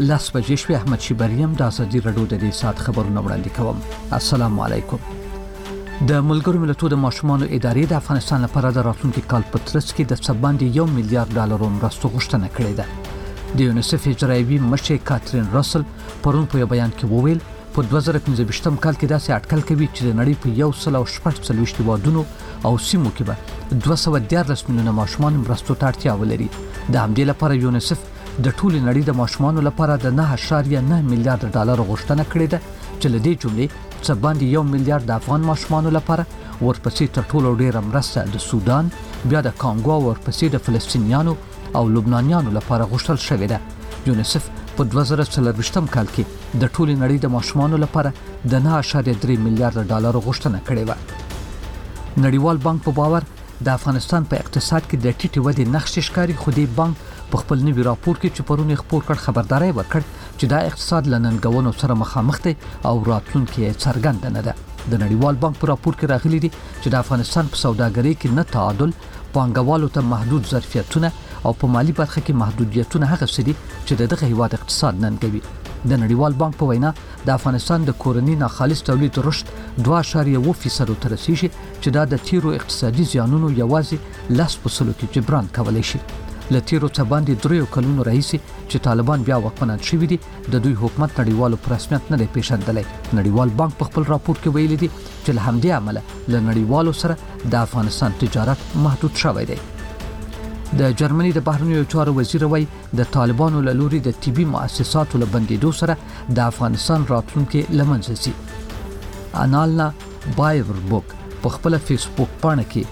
لاس بجې شوې. احمد شیبریم د ازادي رادیو د دې سات خبرونه وړاندې کوم. السلام علیکم. د ملګرو ملتونو د ماشومانو ادارې د افغانستان لپاره د راتلونکي کال په ترڅ کې د څه باندې $1 میلیارډ مرستو غوښتنه کړې ده. د یونیسف اجرایوي مشر کاترین راسل پرون په بیان کې وویل په 2015 کال کې داسې اټکل کوي چې د نړۍ په 146 هیوادونو او سیمو کې به 214 میلیونه ماشومان مرستو ته اړتیا ولري. د همدې لپاره یونیسف د ټولې نړۍ د ماشومانو لپاره د $9.9 میلیارډ غوښتنه کړې ده چې له دې جملې څه باندې $1 میلیارډ د افغان ماشومانو لپاره، ورپسې تر ټولو ډیره مرسته د سودان، بیا د کانګو، ورپسې د فلسطینیانو او لبنانیانو لپاره غوښتل شوې ده. یونیسف په 2024 کال کې د ټولې نړۍ د ماشومانو لپاره د $9.3 میلیارډ غوښتنه کړې و. نړیوال بانک په باور د افغانستان په اقتصاد کې د ټیټې ودې نقش ښکاري، خو دې بانک په خپل نوي راپور کې چې پرون خپور کړ خبرداري ورکړ چې دا اقتصاد له ننګونو سره مخامخ دی او راتلونکي څرګند نه ده. د نړیوال بانک په راپور کې راغلي دي چې د افغانستان په سوداګرۍ کې نه تعادل، پانګوالو ته محدود ظرفیتونه او په مالی برخه کې محدودیتونه هغه څه دي چې دغه هیواد اقتصاد ننګوي. د نړیوال بانک په وینا د افغانستان د کورني ناخالص تولید رشد 2.1% ته رسیږي چې دا د تیرو اقتصادي زیانونو یوازې 10% کې جبران کولای شي. له تیرو څه باندې 3 کلونو راهیسې چې طالبان بیا واکمنان شوي دي، د دوی حکومت نړیوالو په رسمیت نه دی پیژندلی. نړیوال بانک په خپل راپور کې ویلي دي چې له همدې امله له نړیوالو سره د افغانستان تجارت محدود شوی دی. د جرمني د بهرنیو چارو وزیر وایي د طالبانو له لوري د طبي مؤسساتو له بندیدو سره د افغانستان راتلونکي له منځه ځي. انالنا بایوربوک په خپل فیسبوک پاڼه کې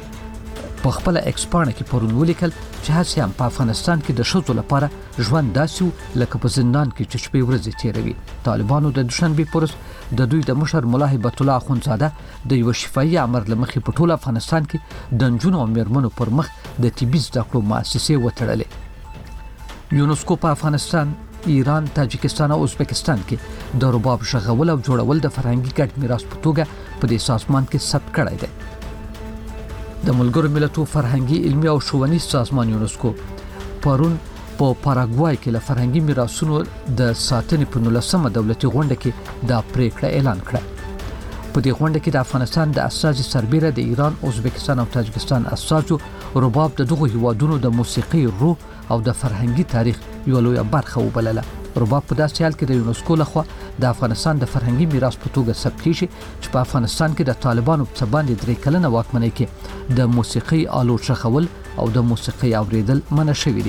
پرون ولیکل چې هڅې هم په افغانستان کې د ښځو لپاره ژوند داسې لکه په زندان کې چې شپې ورځې تیروي. طالبانو د دوشنبې په ورځ د دوی د مشر ملا هیبت الله اخوندزاده د یو شفاهي امر له مخې په ټول افغانستان کې د نجونو او میرمنو پر مخ د طبي زده کړو مؤسسې وتړلې. یونسکو په افغانستان، ایران، تاجکستان او ازبکستان کې د رباب ژغول او جوړول د فرهنګي ګډ میراث په توګه په دې سازمان کې ثبت کړی دی. د ملګرو ملتونو فرهنګي، علمي او ښوونیز سازمان یونسکو پرون په پاراګوای کې له فرهنګي میراثونو د ساتنې په 19مه دولتي غونډه کې دا پریکړه اعلان کړه. په دې غونډه کې د افغانستان د اساسي سربېره د ایران، ازبکستان او تاجکستان اساسو رباب د دغه هیوادونو د موسیقي روح او د فرهنګي تاریخ یو لویه برخه وبلله. رباب په داسې حال کې د یونسکو لخوا د افغانستان د فرهنګي میراث په توګه ثبت کیږي چې په افغانستان کې د طالبانو په باندې 3 کلنه واکمنۍ کې د موسیقي آلو ښخول او د موسیقي اوریدل منع شوي دي.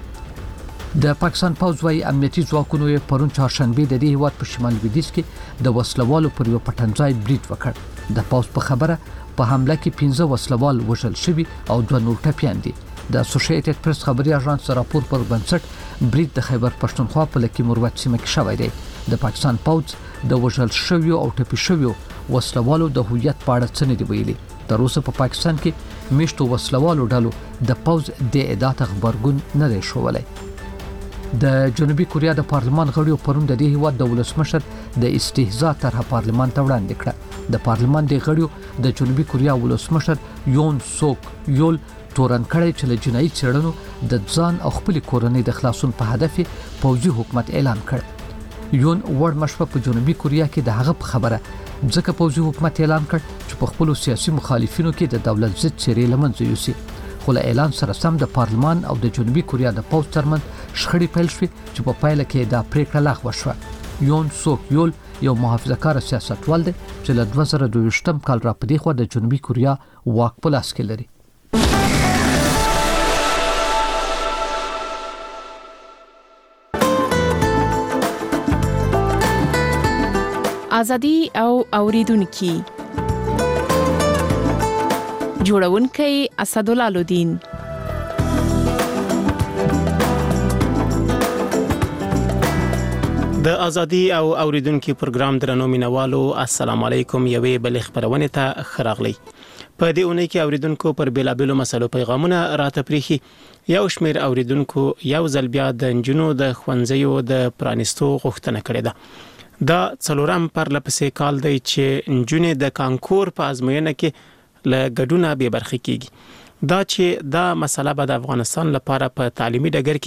د پاکستان پوځ وايي امنیتي ځواکونو یې پرون چهارشنبه د دې هیواد په شمال لویدیځ کې د وسلوالو پر یو پټنځای برید وکړ. د پوځ په خبره په حمله کې 15 وسلوال وژل شوي او 2 نور ټپیان دي. د اسوسییټډ پریس خبري اژانس راپور پر بنسټ برید د خیبر پښتونخوا په لکي مروت سیمه کې شوی دی. د پاکستان پوځ د وژل شویو او ټپي شویو وسلوالو د هویت په اړه څه نه دی ویلي. تر اوسه په پاکستان کې میشتو وسلوالو ډلو د پوځ د اعداد خبرګون نه دی شولی. د جنوبي کوریا د پارلمان غړیو پرون د دې هیواد د ولسمشر د استهزاء طرحه پارلمان ته وړاندې کړه. د پارلمان د غړیو د جنوبي کوریا ولسمشر یون سوک یول تورن کړی چې له جنایي څېړنو د ځان او خپل کورنۍ د خلاصون په هدف پوځي حکومت اعلان کړ. یون وړ مشفه په جنوبي کوریا کې د هغه په خبره ځکه پوځي حکومت اعلان کړ چې په خپل سیاسي مخالفینو کې د دولت ضد چیرې لمنځه یوسي. خو له اعلان سره سم د پارلمان او د جنوبي کوریا د پوځ ترمنځ شخړې پیل شوې چې په پایله کې دا پریکړه لغوه شوه. یون سوک یول یو محافظه‌کار سیاستوال دی چې له 2022 کال را پدې خو د جنوبي کوریا واک په لاس کې لري. ازادي او اوریدونکو جوړونکي اسدالله الدین. د ازادي او اوریدونکو پروګرام درنو مینوالو السلام علیکم. یوې بل خبرونه ته خراغلی. په دې اونۍ کې اوریدونکو پر بیلابیلو مسلو پیغامونه راته پریخي. یو شمیر اوریدونکو یو ځل بیا د انجونو د خوانځیو د پرانستو غوښتنه کړې ده. دا څلورم پر لپسې کال دی چې انجونې د کانکور په ازموینه کې له ګډونه به برخه کیږي. دا چې دا مسله به د افغانستان لپاره په تعلیمي ډګر کې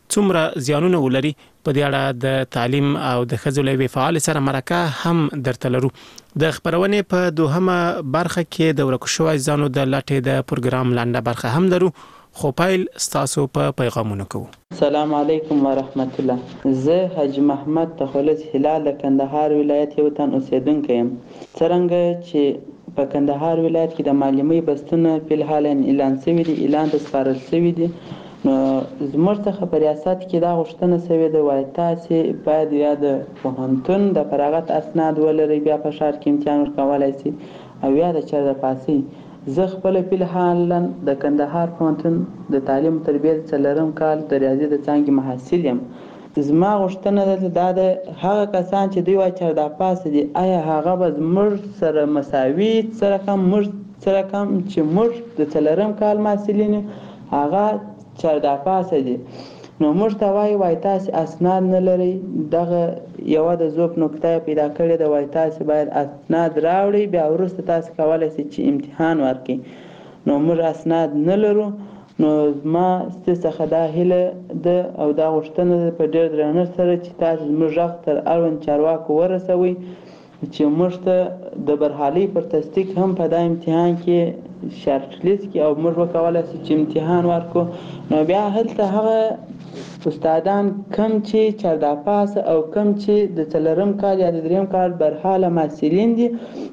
څومره زیانونه ولري په دې اړه د تعلیم او د ښځو له فعال سره مرکه هم درته لرو. د خبرونې په دوهمه برخه کې د ورکو شوی ځانو د لټې د پروګرام لاندې برخه هم لرو، خو پیل ستاسو په پیغامونو کوو. السلام علیکم ورحمت الله. زه حاجی محمد تخلص هلال د کندهار ولایت یو تن اوسیدونکی یم. څرنګه چې په کندهار ولایت کې د معلمۍ بستونه په حال اعلان شوی دي، اعلان د سپارل شوی دي، نو زموږ څخه په ریاست کې دا غوښتنه شوې ده وایي تاسې باید یا د پوهنتون د فراغت اسناد ولرئ، بیا په ښار کې امتحان ورکولی شي، او یا د چېرته پاسئ. زه خپله فلحالا د کندهار پوهنتون د تعلیم تربیت 4م کال د ریاضي د څانګې محصل یم. زما غوښتنه ده دا د هغه کسان چې دوی وایي چېرته پاسه دي، آیا هغه به زموږ سره مساوي سره کم چې موږ د 4م کال محصلین هغه چردا پاسه دي. نو موږ ته وایي تاسې اسناد نه لرئ. دغه یوه د ذوب نکته پیدا کړې ده، وایي تاسې باید اسناد راوړئ، بیا وروسته تاسې کولی شئ چې امتحان ورکړئ. نو موږ اسناد نه لرو. نو زما ستاسو څخه دا هیله ده او دا غوښتنه ده په ډېر درنښت سره چې تاسې زموږ غږ تر اړوند چارواکو ورسوئ چې موږ ته د برحالۍ پر تصدیق هم په دا امتحان کې شارټ لیست کې او موږ وکولی شو چې امتحان ورکړو. نو بیا هلته هغه استادان کم چې چردا پاس او کم چې د 4م کال یا د 3م کال برحاله محصلین دي،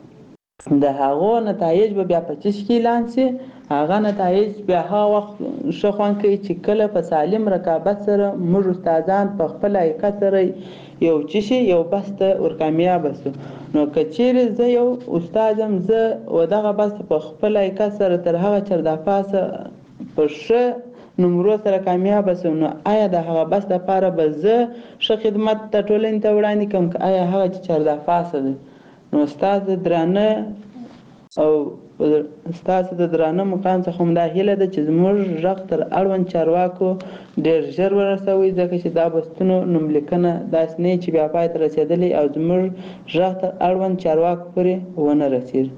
د هغو نتایج به بیا په چش کې اعلان شي. هغه نتایج بیا هغه وخت ښه خوند کوي چې کله په سالم رقابت سره موږ استادان په خپل حقیقت سره یو یو بس ته ورکامیابه شو. نو که چیرې زه یو استاد یم، زه و دغه بس په خپل حقیقت سره تر هغه چردا پاسه په ښه نمرو سره کامیابه شم، نو آیا د هغه بس لپاره به زه ښه خدمت د ټولنې ته وړاندې کړم که آیا هغه چې چردا پاسه دی؟ نو ستاسو درانه او ستاسو د درانه مقام څخه هم دا هیله ده چې زموږ غږ تر اړوند چارواکو ډېر ژر ورسوئ، ځکه چې دا بستونو نوملیکنه داسې نه چې بیا پای ته رسېدلی او زموږ غږ تر اړوند چارواکو پورې ونه رسېږي.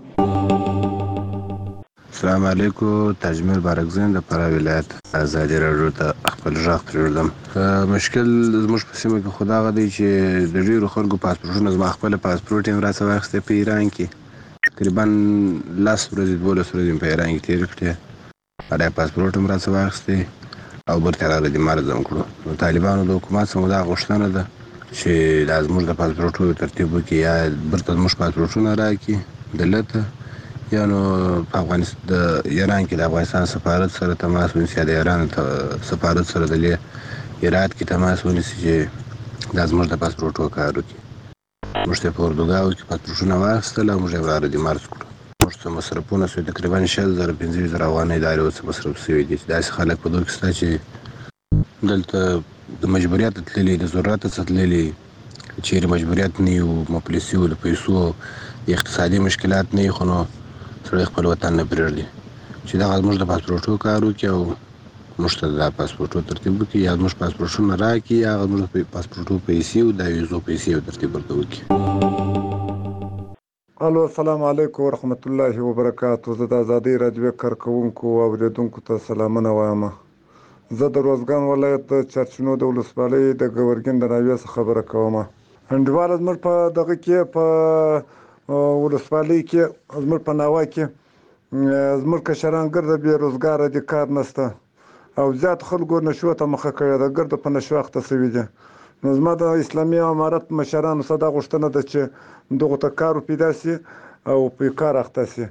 السلام علیکم. تاجمل بارکزین د فراه ولایت. ازادي راډیو ته خپل غږ پرېږدم. مشکل زموږ په سیمه کې خو دا دی چې د ډېرو خلکو پاسپورټونه، زما خپل پاسپورټ یې راڅخه واخیستی په ایران کې، تقریبا 10 ورځې 12 ورځې په ایران کې تېرې کړې، هغه پاسپورټ هم راڅخه واخیستی او برته راغلی مرزم کړو. نو طالبانو د حکومت څخه دا غوښتنه ده چې دا زموږ د پاسپورټونو ترتیب وکړي، یا برته زموږ پاسپورټونه راکړي دلته، یا نو په افغانستان د ایران کې د افغانستان سفارت سره تماس ونیسي، یا د ایران سفارت سره د هرات کې تماس ونیسي چې دا زموږ د پاسپورټو کار وکړي. موږ ته په اردوګاو کې پاسپورټونه واخیستل او موږ یې راردي مرز کړو. موږ ته مصرفونه شوي تقریبا 6,000-15,000 افغانۍ دارې اوس مصرف شوي دي. داسې خلک په دوی کې شته چې دلته د مجبوریت تللي، د ضرورت څخه تللي، چیرې مجبوریت نه وي، مفلسي وو، د پیسو اقتصادي مشکلات نه وي، خو نو سړی خپل وطن نه پرېږدي چې دغه زموږ د پاسپورټو کار وکړي او موږ ته د پاسپورټو ترتیب وکړي، یا زموږ پاسپورټونه راکړي، یا هغه زموږ د پاسپورټو پیسې او د ویزو پیسې ترتیب ورته وکړي. الو، السلام علیکم ورحمت الله وبرکاتو. زه د ازادۍ راډیو کارکوونکو او اورېدونکو ته سلامونه وایم. زه د روزګان ولایت د چرچنو د ولسوالۍ د ګورګین د ناوې څخه خبره کوم. انډیواله زموږ په دغه کې په ولسوالۍ کې زموږ په ناوه کې زموږ کشران ګرده بېروزګاره دي، کار نشته او زیات خلکو نشو ته مخه کړې ده، ګرده په نشو اخته شوي دي. نو زما د اسلامي امارت مشرانو څخه دا غوښتنه ده چې دغو ته کار پیدا شي او په کار اخته شي.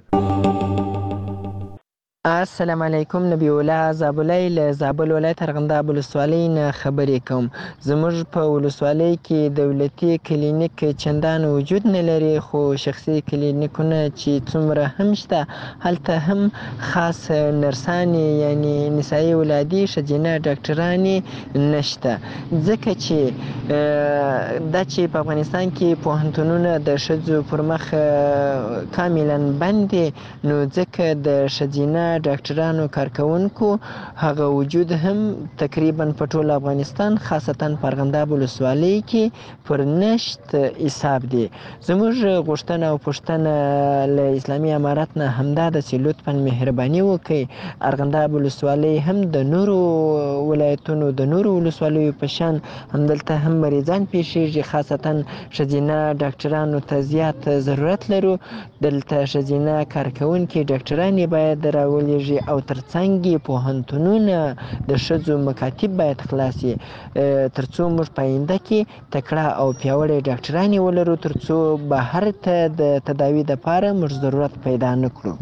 السلام علیکم. نبی الله زابلی له زابل ولایت ارغنداب ولسوالۍ نه خبرې کوم. زموږ په ولسوالۍ کې دولتي کلینیک چندان وجود نه لري، خو شخصي کلینیکونه چې څومره هم شته، هلته هم خاص نرسانې یعنی نسایي ولادي ښځینه ډاکټرانې نشته، ځکه چې دا چې په افغانستان کې پوهنتونونه د ښځو پر مخ کاملا بند دي، نو ځکه د ښځینه ډاکټرانو کارکونکو هغه وجود هم تقریبا په ټول افغانستان خاصتا په ارغنداب ولسوالۍ کې پر نشت حساب دي. زموږ غوښتنه او پوښتنه له اسلامي امارت نه همدا ده چې لطفا مهرباني وکړي ارغنداب ولسوالۍ هم د نورو ولایتونو د نورو ولسوالیو په شان همدلته هم مریضان پیښیږي، خاصتا ښځینه ډاکټرانو ته زیات ضرورت لرو. دلته ښځینه کارکونکي ډاکټرانې باید راولېږي او ترڅنګ یې پوهنتونونه د ښځو مکاتب باید خلاص شي ترڅو موږ په آینده کې تکړه او پیاوړې ډاکټرانې ولرو، ترڅو بهر ته د تداوي دپاره موږ ضرورت پیدا نه کړو.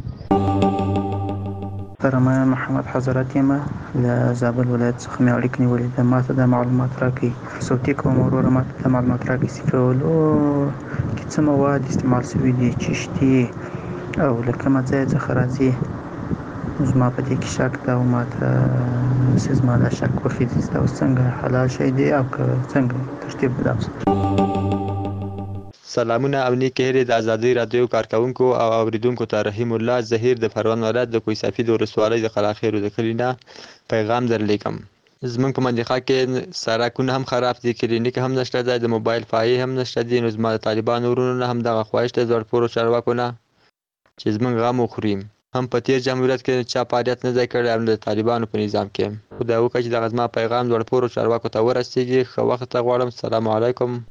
محترمه محمد حضرت یم له زابل ولایت څخه مې اړیکه نیولې ده. ما ته د معلومات راکړئ، صوتي کوم وروره ما ته د معلومات راکړئ سیفولو کې څه مواد استعمال شوي دي، چشتي او له کومه ځای څخه راځي. زما په دې کې شک ده او ما ته چې زما دا شک وخېږي چې دا اوس څنګه حلال شی دی او که څنګه ترتیب بدل. سلامونه او نیک هیلې د ازادۍ رادیو کارکونکو او اوریدونکو ته رحیم الله ظهیر د پروان ولایت د کوه سفید ولسوالۍ د قلاخیرو د کلي نه پیغام درلیکم. زمونږ په منطقه کې سړکونه هم خراب دي، کلینیک هم نشته دی، د موبایل فایې هم نشته دي. نو زما د طالبانو ورونو نه هم دغه خواهش دی زړپورو چارواکو نه چې زمونږ غم وخوري. هم په تیر جمهوریت کې چا فعالیت نه دی کړی هم د طالبانو په نظام کې. خدای وکړي چې دغه زما پیغام زړپورو چارواکو ته ورسیږي. ښه وخت ته غواړم. السلام علیکم.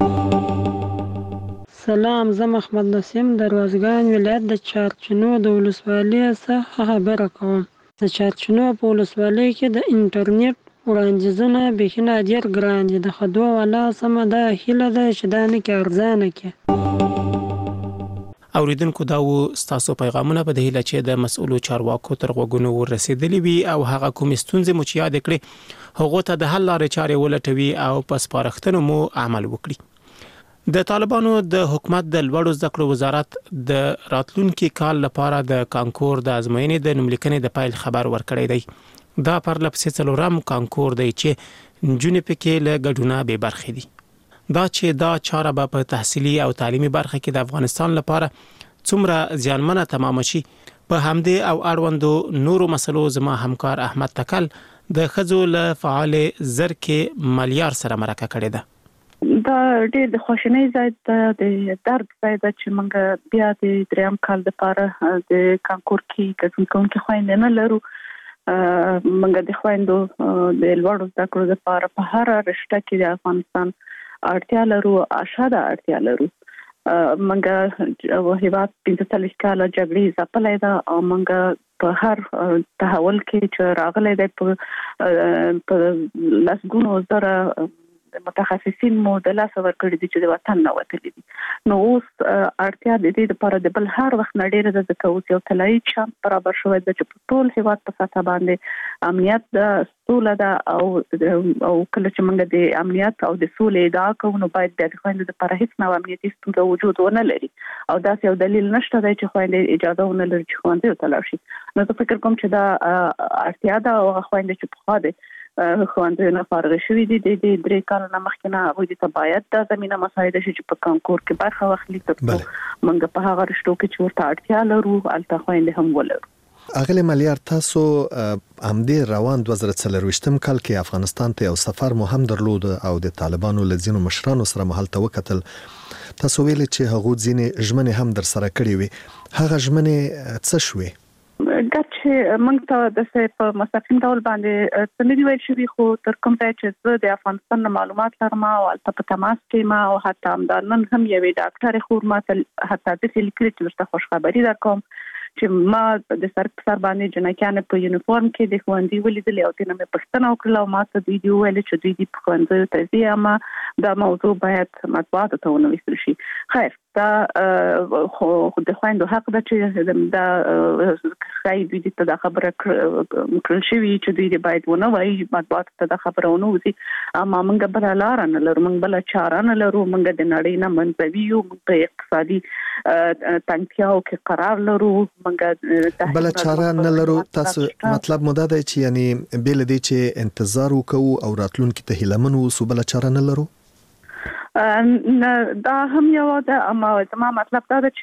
سلام، زه محمد نسیم د روزګان ولایت د چارچنو د ولسوالۍ څخه خبره کوم. د چارچنو په ولسوالۍ کې د انټرنیټ وړاندیزونه بیخي نادر ګران دي. د خدو والا سمه دا هیله ده چې دا نه کې ارزانه کې. اوریدونکو دا و ستاسو پیغامونه په دې هیله چې د مسؤلو چارواکو تر غوږونو ورسېدلي وي او هغه کوم ستونزې مو چې یاد کړې هغه ته د حل لارې چارې ولټوي او په سپارښتنو مو عمل وکړي. د طالبانو د حکومت د لوړو زده کړو وزارت د راتلونکي کال لپاره د کانکور د ازموینې د نوملیکنې د پایل خبر ورکړی دی. دا پرلپسې څلورم کانکور دی چې نجونې پکې له ګډونه بې برخې دي. دا چې دا چاره به په تحصیلي او تعلیمي برخه کې د افغانستان لپاره څومره زیانمنه تمام شي، په همدې او اړوندو نورو مسلو زما همکار احمد تکل د ښځو له فعال زرکې ملیار سره مرکه کړې ده. دا ډېر د خوشنۍ ځای ده، د درد ځای ده چې موږ بیا د دریم کال لپاره د کانکور کې ګډون کوونکي خویندې نه لرو. موږ د خویندو د لوړو زده کړو لپاره په هر رشته کې د افغانستان اړتیا لرو، اشاده اړتیا لرو. موږ هیواد 45 کاله جګړې ځپلې ده او موږ په هر تحول کې چې راغلی دی په لسګونو زره متخصصین مو د لاس ورکړي دي چې د وطن نه وتلي دي. نو اوس اړتیا د دې لپاره د بل هر وخت نه ډېره ده ځکه اوس یو طلایي چانس برابر شوی ده چې په ټول هیواد په سطح باندې امنیت ده، سوله ده او کله چې موږ د امنیت او د سولې ادعا کوو نو باید د خویندو لپاره هیڅ نوع امنیتي ستونزه وجود ونه لري او داسې یو دلیل نشته دی چې خویندې اجازه ونه لري چې ښوونځیو ته لاړ شي. نو زه فکر کوم چې دا اړتیا ده او خویندې چې پخوا دي ښوونځیو نه فارغ شوي دي د 3 کال نه مخکې نه هغوی ته باید دا زمینه مساعده شي چې په کانکور کې برخه واخلي ترڅو موږ په هغه رشتو کې چې ورته اړتیا لرو هلته خویندې هم ولرو. اغلی ملیار، تاسو همدې روان 2024 کال کې افغانستان ته یو سفر مو هم درلود او د طالبانو له ځینو مشرانو سره مو هلته وکتل. تاسو ویلي چې هغوی ځینې ژمنې هم در سره کړې وي. هغه ژمنې څه شوې؟ چې موږ ته د په مستقیم ډول باندې څه نه دي ویل شوي، خو تر کوم ځای چې زه د افغانستان نه معلومات لرم او هلته په تماس کې یم او حتی همدا نن هم یوې ډاکټرې خور ما ته حتی داسې لیکلي چې درته خوشخبري درکوم چې ما د سر په سر باندې جنکیانې په یونیفورم کې د ښوونځي ولیدلې او ترې نه مې پوښتنه وکړله او ما ته دوی دي وویل چې دوی دي په ښوونځیو ته ځي اما دا موضوع باید مطبوعاتو ته ونه ویستل شي. خیر، دا خو د خویندو حق ده چې دا ښایي دوی ته دا خبره کړل شوي چې دوی دې باید ونه وایي مطبوعاتو ته دا خبره ونه وځي. اما موږ بله لاره نه لرو، موږ بله چاره نه لرو. موږ د نړۍ نه منزوي یو، موږ په اقتصادي تنګیاو کې قرار لرو، موږ بله چاره نه لرو. تاسو مطلب مو دا دی چې یعنی بل دې چې انتظار وکړو او راتلونکي ته هیلمن اوسو، بله چاره نه لرو. دا هم یو ده، اما زما مطلب دا ده چې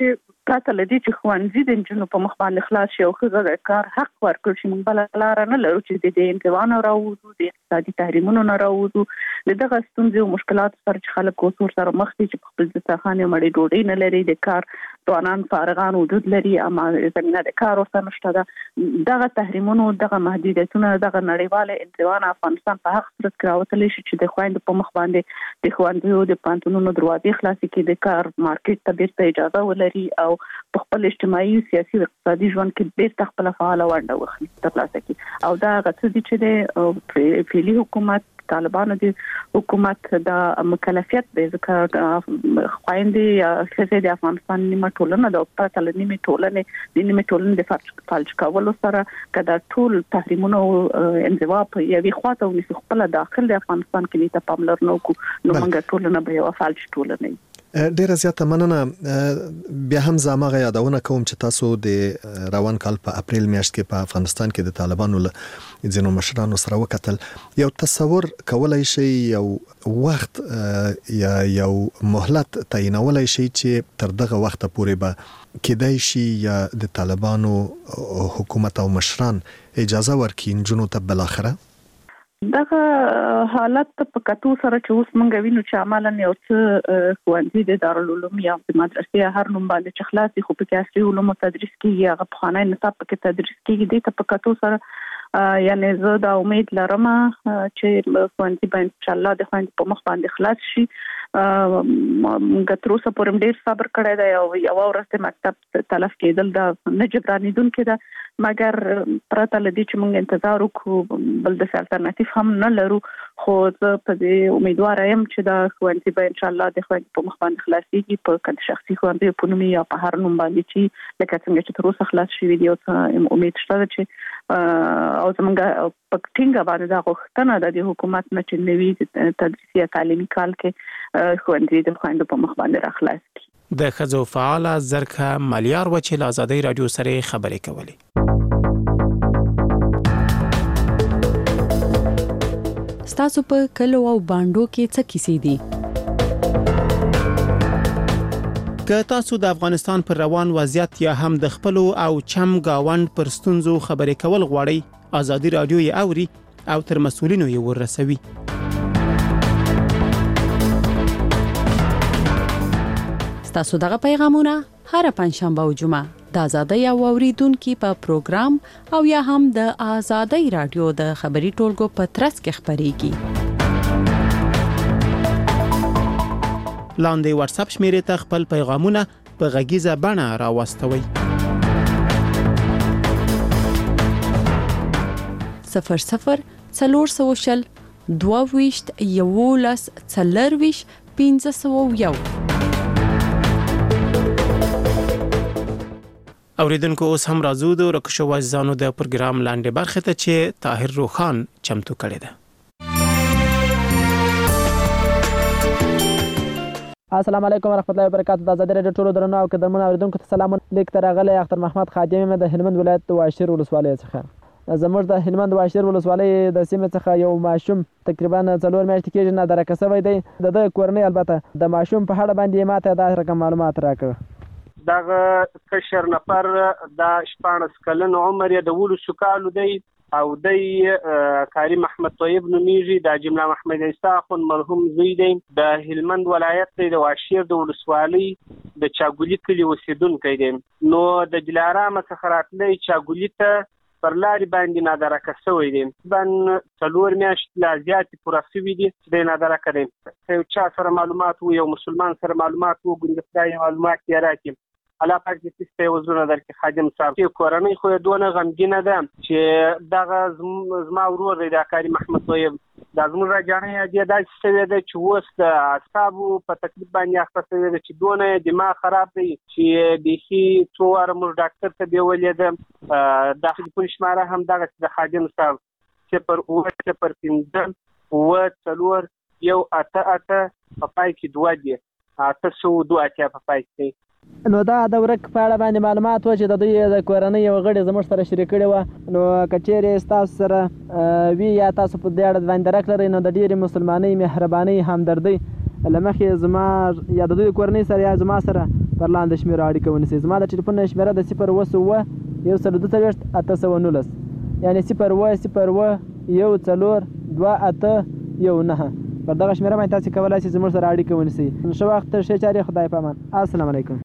پراته لدی چې خوانزي د جنو په مخ باندې خلاص شي او خزه کار حق ورکړي چې موږ بل لار نه لرو چې د انتوان راوځو د اقتصادي تحریمونو نه راوځو دغه ستونزې او مشکلات سره چې خلک کوسور سره مخ دي چې په خپل ځخانه مړې ډوډۍ نه لري د کار توانان فارغان وجود لري اما زمينه د کار ورته نشته ده دغه تحریمونو دغه محدودیتونه دغه نړیواله انتوان افغانستان په حق سره کراوتلی شي چې د خويند په مخ باندې د خوندو د پانتونونو دروازې خلاصې کې د کار مارکیټ ته بیرته اجازه ولري او په خپل اجتماعي سیاسي او اقتصادي ژوند کې بیرته خپل فعال ونډه واخلي ترلاسه کړي او دا غوښتل دي چې د فعلي حکومت طالبانو د حکومت د مکلفیت د ذکر خويندې د افغانستان نیمه ټولنه د پرته نیمه ټولنه د فالج کولو سره کدا ټول تحریمونو انزوا په یوې خواته ونیسي خپل داخل د افغانستان کې ته پاملرنه وکړو نو موږ ټولنه به یو فالج ټولنه ډیره زیاته مننه بیا هم زموږه یادونه کوم چې تاسو د روان کال په اپریل میاشت کې په افغانستان کې د طالبانو له ځینو مشرانو سره وکتل یو تصور کولای شي یو وخت یا یو مهلت تعینولای شي چې تر دغه وخت پورې به کېدای شي یا د طالبانو حکومت او مشران اجازه ورکړي جنو ته بل اخره دغه حالت په کتو سره چې اوس مونږ وینو چې عملاً یو څه ښوونځي د دارالعلوم یا د مدرسې هر نوم باندې چې خلاصي خو په کې عصري علوم تدریس کیږي هغه په خانه نصاب کې تدریس کیږي د په کتو سره یعنی زه دا امید لرم چې ښوونځي به ان شاء الله د خويند په مخ باندې خلاص شي موږ تر اوسه پورې ډیر صبر کړی دی او یو ورځ مکتب تلف کېدل دا نه جبرانیدونکې ده مګر پرته لدی چې موږ انتظار وکړو بل د الټرناتیو هم نه لرو خو زه په دې امیدوار یم چې دا ښوونځي به ان شاء الله د خويند په مخ باندې خلاصيږي په کله شخصي ښوونځي په نوم یا په هر نوم باندې چې لکه څنګه چې تر اوسه خلاص شوی دی او امید شته چې او زمونږ په ټینګه باندې دا غوښتنه ده د حکومت نه چې نوي تدریسي تعلیمي کال کې ښوونځي د خويند په مخ باندې راخلاص کړي د خزو فعال زرکه مالیار و چې آزادۍ رادیو سره خبرې کولې ستاسو په کلو او باندو کې څه کیسې دي که تاسو د افغانستان پر روان وضعیت یا هم د خپل او چم گاوند پر ستونزو خبرې کول غواړئ آزادۍ رادیو یې اوري او تر مسؤلینو یې ورسوي ستاسو دغه پیغامونه هر پنځشنبه او جمعه د آزادۍ او اوریدونکو په پروګرام او یا هم د آزادۍ رادیو د خبري ټولګو په ترڅ کې خبريږي لاندې واتس اپ شمیرې ته خپل پیغامونه په غږیزه بڼه راوستوي 00 22 11 40 1501 اوریدونکو اوس هم راځو د رکشو وزانو د پروګرام لاندې برخه ته چې طاهر روخان چمتو کړی دی السلام علیکم ورحمت الله وبرکاتہ د آزادۍ رادیو ټولو درنو او قدرمنو اوریدونکو ته سلام لیک تر غلې اختر محمد خادم د هلمند ولایت واشیر ولسوالۍ څخه زموږ د هلمند واشیر ولسوالۍ د سیمې څخه یو ماشوم تقریبا 4 میاشتې کېږي نه درکه شوی دی د کورنۍ البته د ماشوم په اړه باندې ماته دا رقم معلومات راکړه دغه کشر نفر د 14 کلن عمر یې د ولو سکالو دی او د کاری محمد طیب نومیږي د جمله محمد عیسی خون مرحوم زوی دی د هلمند ولایت د واشیر د ولسوالۍ د چاګولی کلی اوسیدونکی دی نو د جلارام څخه راتلی چاګولی ته پر لارې باندې نادرکه شوی دی بن 4 میاشتې لا زیاتې پوره شوي دي چې د نادرکه دی یو چا سره معلومات وو یو مسلمان سره معلومات وو ګوند خدای معلومات یې راکړي الله پاک دې ستاسو وزونه درکې خادم صاحب چې کورنۍ خو دونه غمګینه ده چې دغه زما ورور دی د کاری محمد طیب د زموږ راځنه دې داسې شوی دی چې اوس د اعصابو په تکلیف باندې اخته شوی دی چې دونه دماغ خراب دی چې بيخي څوار موږ ډاکټر ته بیولې ده داخلي پولیس ماره هم دغه د خادم صاحب چې پر اوه پر 15 و 4 یو اته په پای کې 2 دي تاسو 2 اتیا په پای کې نو دا د ورک په اړه باندې معلومات و چې د دوی د کورنۍ یو غړي زموږ سره شریک کړي و نو کچېرې تاسو سره وی یا تاسو په دې اړه باندې راکړئ نو د ډېری مسلمانۍ مهرباني همدردي لمخې زما یا د دوی کورنۍ سره یا زما سره پر لاندې شمیرو اړیکه ونیسئ. زما د ټلیفون شمیره د 0 142 841 یعنې 0 0 2 8 1 پر دغه شمیره باندې تاسو کولای شئ زموږ سره اړیکه ونیسئ. ښه وخت، ښې چارې، خدای په امان. السلام علیکم.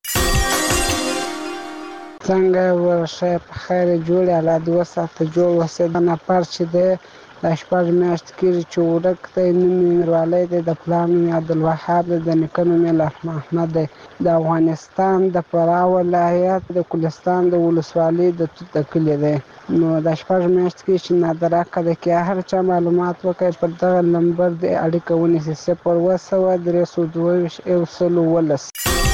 څنګه ورشه په خیر جوړ الله دې وساته جوړ وسه د نفر چې دی د شپږ میاشتې کېږي چې ورک دی. نوم یې میروالی دی، د پلار نوم یې عبدالوهاب دی، د نیکه نوم یې لطف محمد دی. د افغانستان د فراه ولایت د کلستان د ولسوالۍ د توت د کلي دی. نو د شپږ میاشتې کېږي چې نادره قده کې هر چا معلومات وکړي پر دغه نمبر د اړیکه ونیسي 0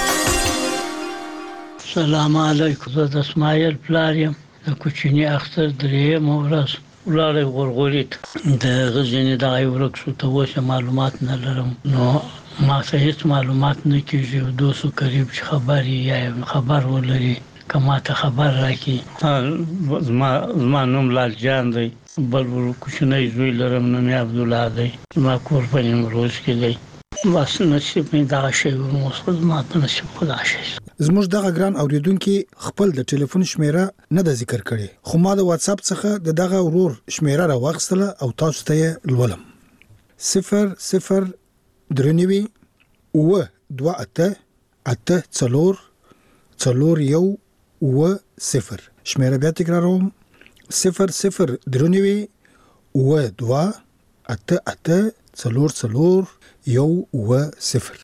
سلام علیکم. زه د اسماعیل پلار یم. د کوچني اختر درېیمه ورځ ولاړی غورغوري ته د غزني دغه ورک شو ته اوس معلومات نه لرم. نو ما ته هیڅ معلومات نه کېږي. دوستو قریب چې خبر یا خبر ولري که ما ته خبر راکړي. زما نوم لال جان دی. بل کوچنی زوی لرم نوم یې عبدالله دی. زما کور په نیمروز کې دی. بس نصیب مې دغه شی وموسخ زما په نصیب خدا شي. زموږ دغه ګران اوریدونکو خپل د ټلیفون شمیره نه د ذکر کړي، خو ما د واتس اپ څخه دغه ورور شمیره راوغستله او تاسو ته لولم. 00 درنوي و 28 84 41 شمیره بیا تکراروم 00 درنوي و 28 84 41.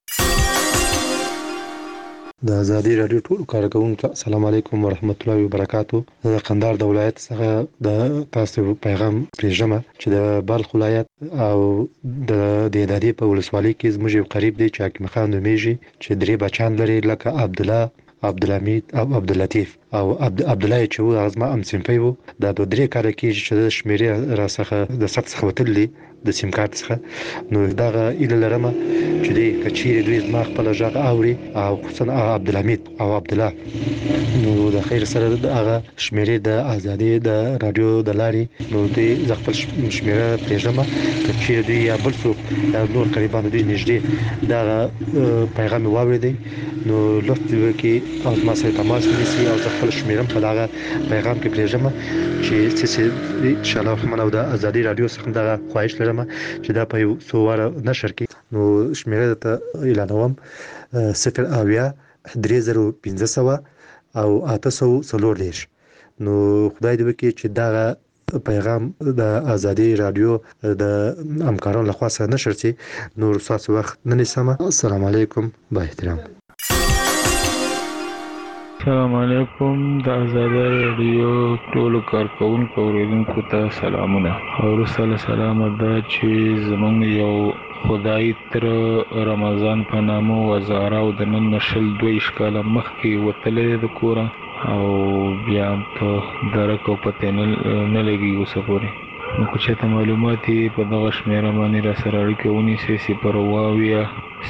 د ازادي رادیو ټول کارکونکو السلام علیکم ورحمت الله وبرکاتو. د قندهار د ولایت څخه د تاسو پیغام پرېږم چې د بلخ ولایت او د دادی په ولسوالۍ کې زموږ یو قریب دی چې حکیم خان نومیږي چې درې بچان لري لکه عبدالله، عبدالحمید او عبداللطیف او عبدالله چې و ازما ام سیمپي وو. دا د درې کال کې چې د شمیرې را څخه د سخت څخه وتلې د سیم کارت څخه. نو دغه اله لرمه چې دی کچیر دوی زما خپل ژغ اوري او خصوصا عبدالحمید او عبدالله. نو د خیر سره دغه شمیرې د ازادي د رادیو د لاري نو دی خپل شمیره پېژنم کچیر دوی یا بل څوک نور قریبان دوی نږدې دغه پیغام واوریدي نو لطف وکړي او ما سره تماس ونیسي او خپل شمیرم په دغه پیغام کې پېژنم چې ان شاء الله رحمان او د ازادي رادیو څخه دغه خواهش لرم چې دا په یو څو واره نشر کې نو شمیره ته اعلانوم 0 3500 او 840. نو خدای دې وکړي چې دا پیغام د ازادي رادیو د همکارانو لخوا سره نشر شي. نور تاسو وخت نه نیسم. السلام علیکم با احترام. السلام علیکم. د ازادي رادیو ټول کارکونکو اوریدونکو ته سلامونه. او سلام ده چې زمونږ یو خدای تر رمضان په نامو وزاره او د نن نشل 2 کاله مخکې وتلې د کوره او بیا په درک او پته نه لګي اوسه پورې. نو که چېرته معلومات په دغه شمیره باندې را سره اړیکه ونیسئ 0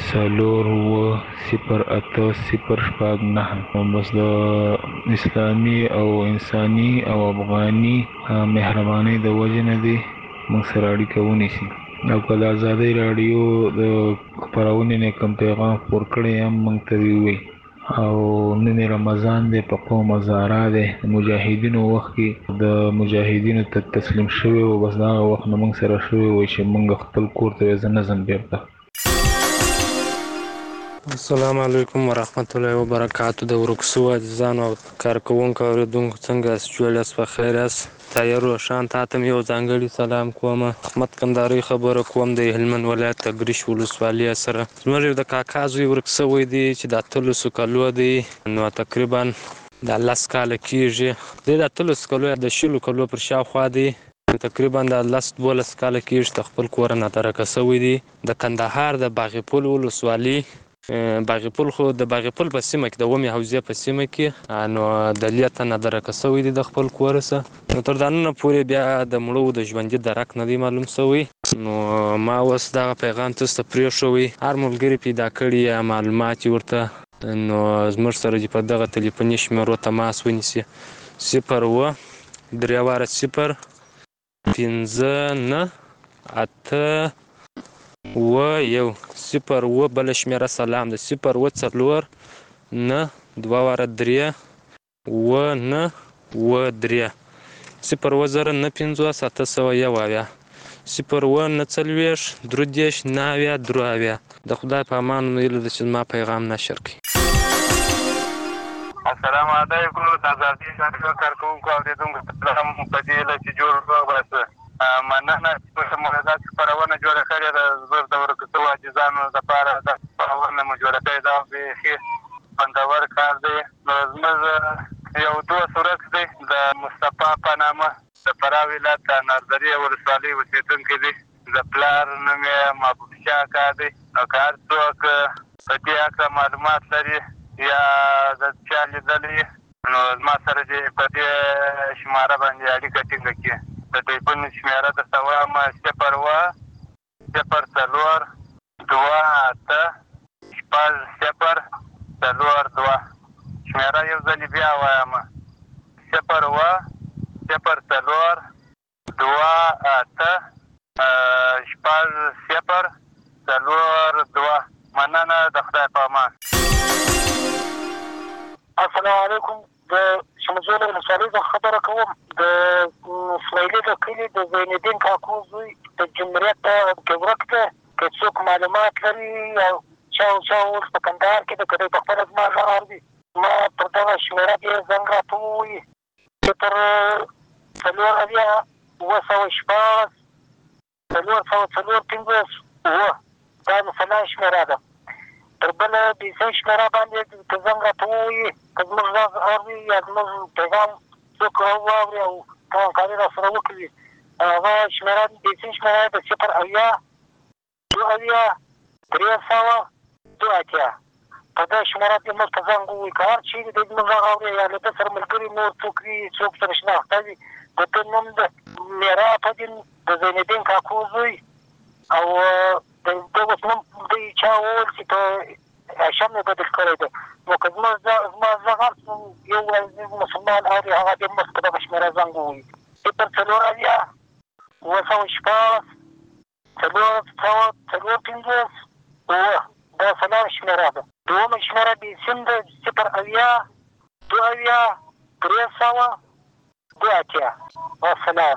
0 بس د اسلامي او انساني او افغاني مهرباني د وجه نه دی موږ سره اړیکه ونیسئ. او که د ازادي رادیو د خپرونې نه کوم پیغام خپور کړی هم موږ ته ووایي. او نن رمضان دی په قوم هزاره دی مجاهدینو وخت کې د مجاهدینو ته تسلیم شوی او بس دا وخت نه موږ سره شوی وای چې موږ خپل کور ته ځنه بیرته. السلام علیکم ورحمت الله وبرکاتو. د ورکسو عزیزانو او کارکونکو اوریدونکو څنګه جوړاس په خیر است. تایر روشان تاتم یو ځانګړي سلام کوم. احمد کندهاري خبره کوم د هلمند ولایت تګریش ولسوالۍ سره. زموږ د کاکا زوی ورکسو دی چې د 300 کلو دی نو تقریبا د 10 کال کېږي. د 300 کلو د 20 کلو پر شاوخوا دی تقریبا د 12 کال کېږي د خپل کور نه درکه سوی دی. د کندهار د باغپول ولسوالۍ باغپول خو د باغپول په سیمه کې د ومه حوزه په سیمه کې نو د لیته نه درکه سوی دی د خپل کور سره. نو تر دانه پورې بیا د مړو د ژوندۍ درک نه دی معلوم سوی. نو ما اوس دا پیغام تاسو ته پرې شوی هر ملګری پیدا کړی معلومات ورته نو زموږ سره په دغه ټلیفوني شمیرو تماس ونیسي 0 3 0 5 8 و 1 0 بل شمیره سلام د 0 4 9 2 واره 3 و 9 و 3 0 950 901 0 9 د خدای په امان ویل د چې ما پیغام نشر کړي. السلام علیکم د آزادي رادیو کارکونکو اوریدونکو سلام په دې چې جوړ وباسه مننه چې موږ خپرونه جوړه کړې ده زبر د ورکوټو عاجزانو لپاره د خپرونه مو جوړه کړې ده به خوندور کار دی. زموږ یو دوست ورک دی د مصطفی په نامه د فراه ولایت د نردري ولسوالۍ اوسېدونکی دی. د پلار نوم یې محبوب شاه کار دی او که هر څوک په دې هکله معلومات لري یا د چا لیدلی نو زما سره دې په دې شماره باندې اړیکه ټینګه کړي. د ټلیفون شمېره درته وایم 01028 شمېره یو ځلې بیا وایم 01028 مننه د خدای په امان. السلام علیکم. د شمجول ولسوالۍ څخه خبره کوم. د اسماعیلي د کلي د زینالدین کاکو زوی د جمهوریت کې ورک دی. که څوک معلومات لري او چا اوس په کندهار کې د که په خپله زما غږ اوري ما پر دغه شمېره کې زنګ راته ووایي 0 دا مثلا شمېره ده. تر بله بیسۍ شمېره باندې که زنګ راته ووایي که زموږ غږ اوري یا زموږ پیغام څوک واوري او همکاري راسره وکړي هغه شمېره بیسۍ شمېره د 0 په دې شمېره کې موږ ته زنګ ووایي. که هر چیرې د زموږ غږ اوري یا له ده سره ملګري نور څوک وي څوک سره شناخته وي د ده نوم د میرا په دین د زینالدین کاکو زوی او د ده اوس نوم دوی چا وویل چې په هاشم یې بدل کړی دی. نو که زما غږ هر یو مسلمان اوري هغه دې موږ په دغه شمېره زنګ ووایي 0 دا سلام شمېره ده. دومه شمېره بیسیم ده 0 والسلام.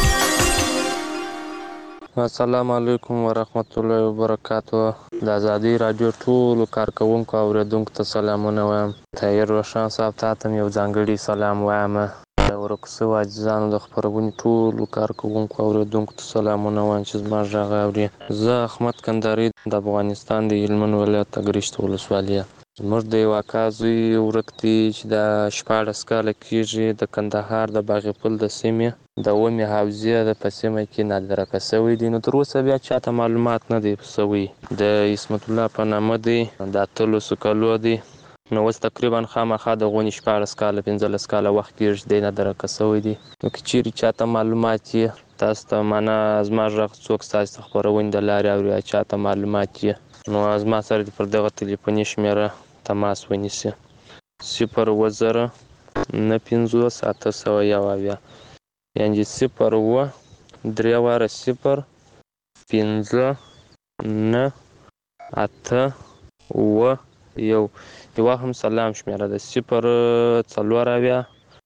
السلام علیکم ورحمت الله وبرکاتو. د آزادي رادیو ټولو کارکوونکو او اوریدونکو ته سلامونه وایم. طاهر روشن صاحب ته هم یو ځانګړي سلام وایم. د ورک سوو عاجزانو د خپرونې ټولو کارکوونکو او اوریدونکو ته سلامونه وایم چې زما غږ اوري. زه احمد کندهاري د افغانستان د هلمند ولایت اګرشت ولسوالۍ. زموږ د یو اکا زوی ورک دی چې د 14 کاله کېږي د کندهار د باغ پل د سیمې د اومې حوزې په سیمه کې نادرکه شوی دی. نو تر اوسه بیا چاته معلومات نه دی شوی. د عصمت الله په نامه دی د 18 کالو دی. نو اوس تقریبا خامخا د غونې 14 کاله 15 کاله وخت کېږي دی نادرکه شوی دی. نو که چیرې چاته معلومات یې تاسو ته معنا زما غږ څوک ستاسو د خپرونې د لارې اوري یا چاته معلومات یې نو زما سره دې پر دغه تلیفوني شمېره تماس ونیسي 0 950 801 یعنې 0 3 واره 0 5 9 8 و یوه هم سلام شمېره ده 0 4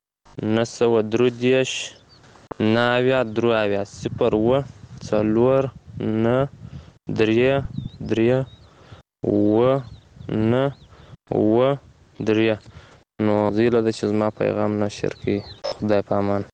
930 9 3 0 4 9 3 3 و 9 و 3 نو زیله ده چې زما پیغام نشر کړي. خدای په امان.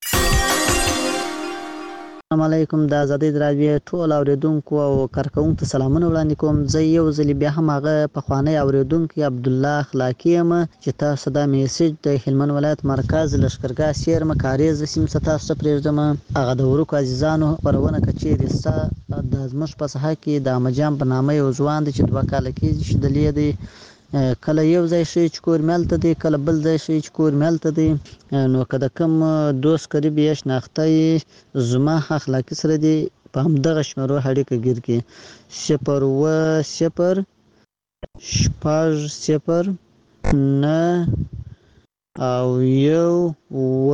السلام علیکم. د آزادۍ رادیو ټول اوریدونکو او کارکوونکو ته سلامونه وړاندې کوم. زه یو ځل بیا هم هغه پخوانی اوریدونکی عبدالله اخلاقی یم چې تاسو دا میسج د هلمند ولایت مرکز لښکرګاه سیرمه کاریز سیمې څخه تاسو ته پرېږدم. هغه د ورکو عزیزانو خپرونه که چیرې ستا د زموږ په ساحه کې د احمدجان په نامه یو ځوان دی چې 2 کاله کېږي چې دلې دی کله یو ځای شي چې کور ملته دی کله بل ځای شي چې کور ملته دی. نو که د کوم دوست قریب یا شناخته یې زما اخلاقي سره دی په همدغه شمېرو اړیکه ګیر کړي 0 0 0 9 او 1 و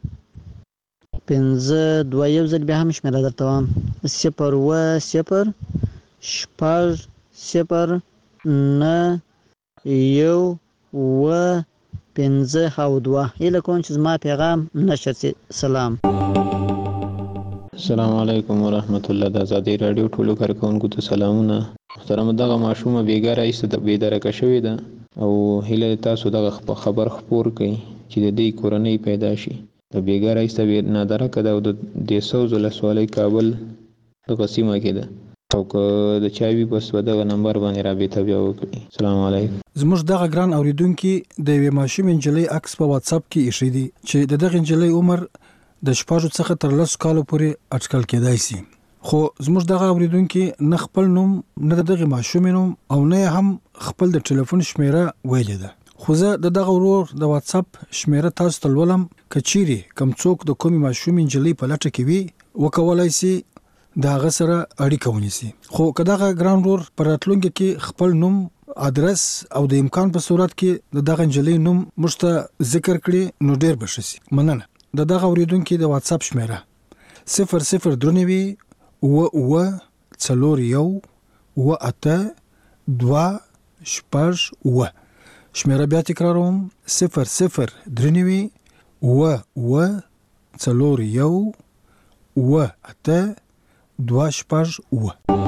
5 2 یو ځل بیا هم شمېره درته وایم 0 0 0 9 1 502 هیله کوم چې زما پیغام نشر شي. سلام. السلام علیکم ورحمت الله. د ازادي رادیو ټولو کارکونکو ته سلامونه. محترم دغه ماشومه بیګاره ایسته د بیدارکه شوې ده او هیله تاسو دغه خبر خپور کړئ چې د دې کورنۍ پیدا شي. د بیګاره ایسته نادرکه ده او د 200 ولسوالۍ کابل دغه سیمه کې ده او که د چاوي بس دغه نمبر باندې رابطه بیا وکړي. السلام علیکم. زموږ دغه ګران اوریدونکو د یوې ماشوم انجلۍ عکس په واتس اپ کې ایښی دی چې دغه انجلۍ عمر د 6 څخه تر 10 کالو پورې اټکل کېدای شي. خو زموږ دغه اوریدونکو نه خپل نوم نه دغه ماشوم نوم او نه هم خپل د ټلیفون شمیره ویلې ده. خو زه دغه ورور د واتس اپ شمیره تاسو ته ولولم کچيري کم څوک د کومي ماشوم انجلۍ په لټه کې وي وکولای شي دا غسره اړیکه ونیسي. خو کداغه ګران ورور پراتلونکو کې خپل نوم ادرس او د امکان په صورت کې دغه انجلۍ نوم مشته ذکر کړي نو ډیر بشي. مننه. دغه اوریدونکو د واتس اپ شمیره 0039 و څلور یو و اته 2 شپږ و. شمیره بیا تکراروم 0039 و څلور یو و اته 2 شپږ و.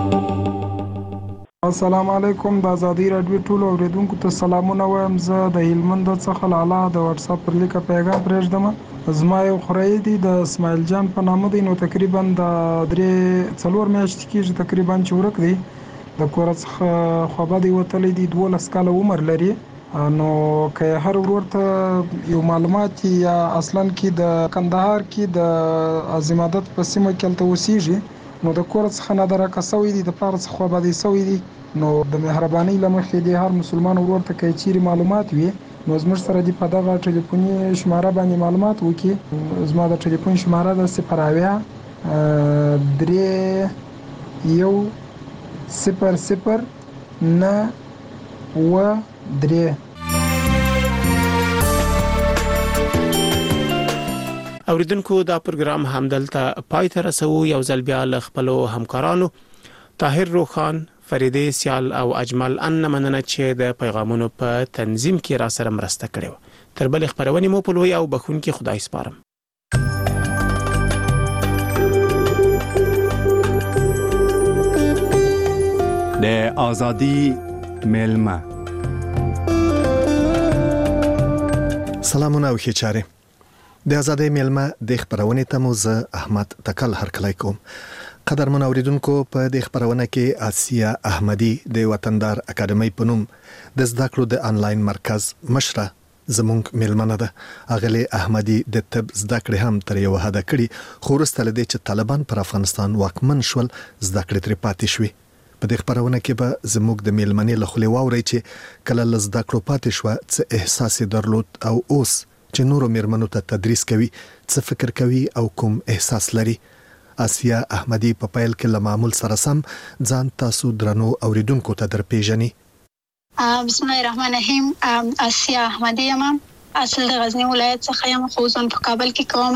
السلام علیکم. د ازادي رادیو ټولو اوریدونکو ته سلامونه وایم. زه د هلمند څخه لاله د واتس اپ پر لیکه پیغام پرېږدم. زما یو خورای دی د اسماعیل جان په نامه دی. نو تقریبا د 3-4 میاشتې کېږي تقریبا چې ورک دی. د کور څخه خوابه دی وتلی دی. 12 کاله عمر لري. نو که هر ورور ته یو معلومات یا اصلا کې د کندهار کې د عظمت په سیمه کې تل اوسېږي نو د کور څخه نه درکه سوی دی د پاره څخه خوابه دی سوی دی. نو د مهرباني لمخې دی هر مسلمان ورور ته کې چیرې معلومات وي نو زموږ سره دی په دغه ټلیفوني شماره باندې معلومات وکي. زما د ټلیفون شماره د 0 اوریدونکو دا پروګرام همدلته پای ته رسو. یو ځل بیا ل خپل همکارانو طاهر روخان، فریده سیال او اجمل ان مننه چې د پیغامونو په تنظیم کې را سره مرسته کړې. تر بل خبرونه مو په لوی او بخون کې خدای سپارم. د ازادي ملما. سلامونه او ښه چاره. د ازادۍ ملما د خبرونه ته مو زه احمد تکل هرکلی کوم. قدرمن اوریدونکو په دې خبرونه کې آسیا احمدی د وطندار اکیډمي په نوم د زده کړو د انلاین مرکز مشره زمونږ ملمنه ده. اغلی احمدی د طب زده کړې هم تر یو حد کړي خو وروسته لدې چې طالبان پر افغانستان واکمن شول زده کړې تر پاتې شوې. په دې خبرونه کې به زموږ د ملمنې له خولې واوري چې کله زده کړو پاتې شو څه احساس درلود او اوس چې نورو میرمنو ته تدریس کوي څه فکر کوي او کوم احساس لري. آسیا احمدی په پیل کې له معمول سره سم ځان تاسو درنو اوریدونکو ته درپېژني. بسم الله الرحمن الرحیم. آسیا احمدی یم. اصل د غزنی ولایت څخه یم خو ځم په کابل کې کوم.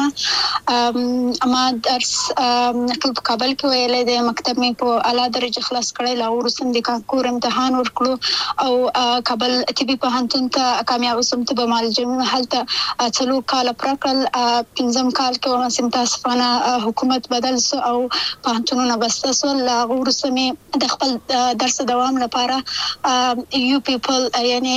اما درس ټول په کابل کې ویلې د مکتب مې په اعلی درجه خلاص کړی. لا ورسم د کانکور امتحان ورکړو او کابل طبي پوهنتون ته کامیاب شوم. ته به معلومه حالته 4 کال پرکل 5م کال کې وم سم تاسفانه حکومت بدل سو او پوهنتونونه بسته لا ورسم د خپل درس دوام لپاره یو پیپل یعنی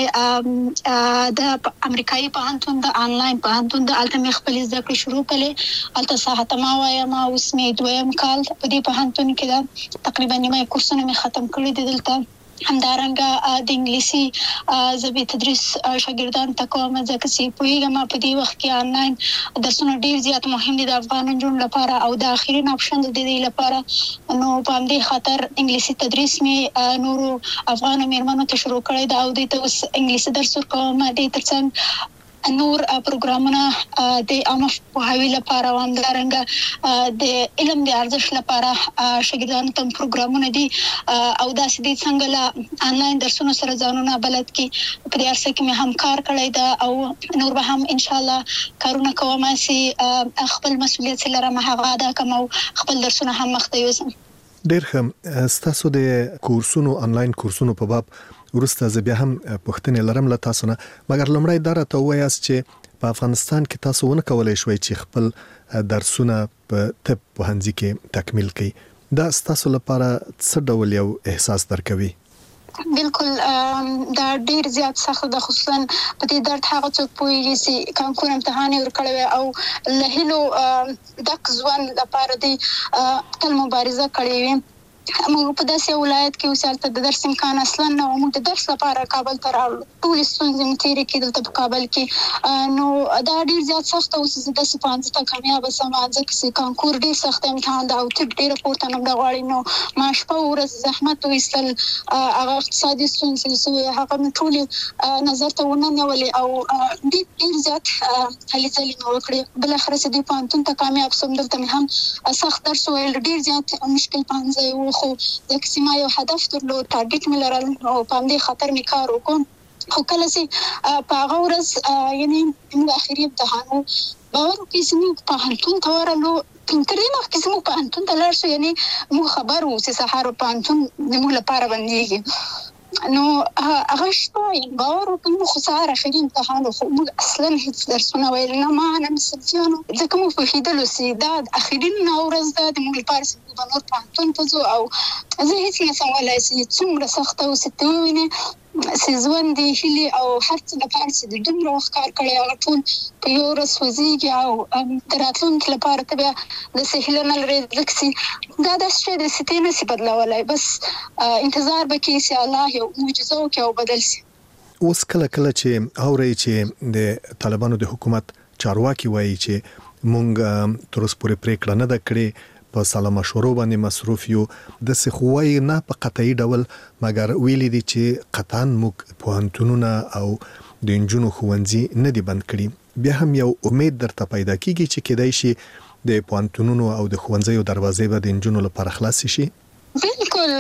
د امریکایي پوهنتون د انلاین پوهنتون د التمې خپل زده کړې شروع کړې. الته ساعت ما وایم او اسمه 2م کال په دې پوهنتون کې دا تقریبا نیمه کورسونه مې ختم کړی دي. دلته همدارنګه د انګلیسي زبې تدریس شاګردان ته کوم ځکه چې پوهیږم په دې وخت کې انلاین درسونه ډیر زیات مهم دي د افغان نجونو لپاره او د اخیرین اپشن د دې لپاره. نو په همدې خاطر انګلیسي تدریس مې نورو افغان میرمنو ته شروع کړی دا او د انګلیسي درس ورکوم. د ترڅنګ نور پروګرامونه د عامه پوهاوي لپاره وندارنګ د علم د ارزښت لپاره شاګردانو ته پروګرامونه دي او داسې دي څنګه لا انلاین درسونو سره ځانونه بلد کی په دې ارسه کې مې هم کار کړی دا او نور به هم ان شاء الله کارونه کوم چې خپل مسؤلیت سره مهغه ادا کوم او خپل درسونه هم مخته یوسم. ډېر ښه. ستاسو د کورسونو انلاین کورسونو په باب ورسته زه بیا هم پوښتنې لرم له تاسو نه، مګر لومړی دا راته ووایاست چې په افغانستان کې تاسو ونه کولای شوي چې خپل درسونه په طب پوهنځي کې تکمیل کړئ. دا ستاسو لپاره څه ډول یو احساس درکوي؟ بالکل دا ډیر زیات سخت د خصوصا په دې درد هغه څوک پوهیږي چې کانکور امتحان یې ورکړی او له هیلو ډک ژوند لپاره دی تل مبارزه کړې وي. موږ په داسې ولایت کې اوسېدل ته د درس امکان اصلا نه و. موږ د درس لپاره کابل ته راغلو، ټولې ستونزې مو تېرې کړې دلته په کابل کې. نو دا ډېر زیات سخته و چې زه داسې پوهنځي ته کامیابه سم، ځکه چې کانکور ډېر سخت امتحان ده او طب ډېره پورته نمره غواړي. نو ما شپه او ورځ زحمت وایستل، هغه اقتصادي ستونزې چې هغه مې ټولې نظر ته ونه نیولې او ډېر زیات هلې ځلې مې وکړې. بالاخره چې دې پوهنتون ته کامیاب شوم. دلته مې هم سخت درس ویل، ډېر زیات مشکل پوهنځی و، خو ځکه چې ما یو هدف درلود، ټارګټ مې لرل او په همدې خاطر مې کار وکړ. خو کله چې په هغه ورځ یعنې موږ اخري امتحان و، باور وکړئ چې موږ پوهنتون ته ورغلو. تر دې مخکې چې موږ پوهنتون ته لاړ شو، یعنې موږ خبر وو چې سهار پوهنتون زموږ لپاره بندېږي. نو هغه شپه باور وکړئ موږ خو سهار اخري امتحان و، خو موږ اصلا هېڅ درسونه ویل نه، ما نه مې صنفیانو، ځکه موږ پوهېدلو چې دا اخري ورځ ده د موږ لپاره چې موږ به نور پوهنتون ته ځو. او زه هېڅ نه شم ویلی چې څومره سخته و چې ته ووینې چې ژوند دې هیلې او هر څه لپاره چې د دومره وخت کار کړی هغه ټول په یو ورځ سوځېږي او د راتلونکي لپاره ته بیا داسې هیله نه لرې، ځکه چې دا داسې شی دی چې ته یې نه شي بدلولی. بس انتظار به کوې چې الله یو معجزه وکړي او بدل شي. اوس کله کله چې اورئ چې د طالبانو د حکومت چارواکي وایي چې مونږ تر اوسه پورې پرېکړه نه ده کړې، په سلا مشورو باندې مصروف یو، داسې خو وایي نه په قطعي ډول، مګر ویلي دي چې قطعا موږ پوهنتونونه او د نجونو ښوونځي نه دي بند کړي. بیا هم یو امید درته پیدا کیږي چې کېدای شي د پوهنتونونو او د ښوونځیو دروازې به د نجونو لپاره خلاصې شي؟ بالکل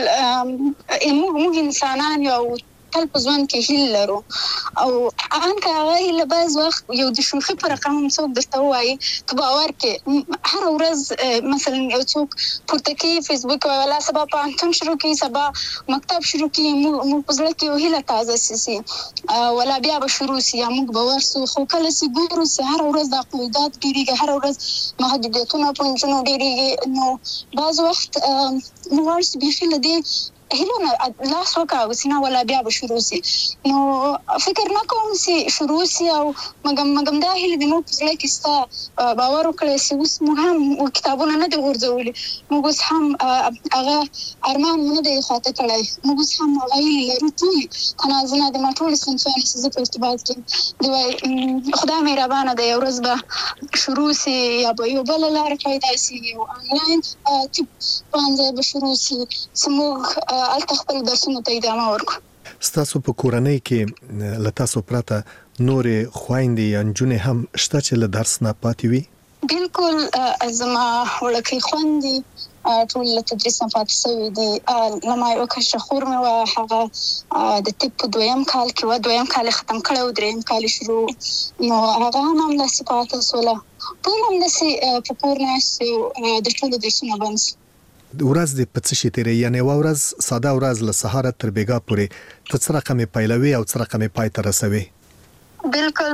موږ انسانان یو تل په ژوند کې هیله لرو او ان که هغه هیله بعض وخت یو د شوخي په رقم څوک درته وایي ته باور کې هر ورځ مثلا یو څوک پورته کوي فیسبوک ولا سبا پوهنتون شروع کوي سبا مکتب شروع کوي موږ په زړه کې یو هیله تازه سي ولا بیا به شروع سي موږ باور سو خو کله چې ګورو چې هر ورځ د قیودات ډیریږي هر ورځ محدودیتونه په انجنونو ډیریږي نو بعض وخت موږ به لدی هیلونه لاس وکاو سینا ولا بیا به شروع سي نو فکر نه کوم چې شروع سي او مګم دا هیله د مو په ځای کې ستا باور وکړي چې اوس موږ هم کتابونه نه دی ورځولي موږ اوس هم هغه ارمان نه دی خاطر کړی موږ اوس هم هغه لرو ټول تنازل د ماټول سنفاني چې په ارتباط کې دی خدای مهربانه دی ورځ به شروع سي یا به یو بل لار پیدا سي او انلاین چې باندې به شروع سي سموږ خپل درسونه ته ادامه ورکړو. ستاسو په کورنۍ کې له تاسو پرته نورې خویندې یا نجونې هم شته چې له درس نه پاتې وي؟ بالکل زما وړکۍ خویندې ټول له تدریس نه پاتې شوي دي. لما یو کشه خور مې وه هغه د طب په دویم کال کې وه دویم کال یې ختم کړی و درېیم کال یې شروع نو هغه هم همداسې پاتې شوله ټول همداسې په کور ناست یو د ټولو درسونه بند شي. ورځ د پڅ شي تیرې یعنی ورځ ساده ورځ له سهار تر بیګا پورې ته څه رقم پیلوي او څه رقم پای ته رسوي؟ بالکل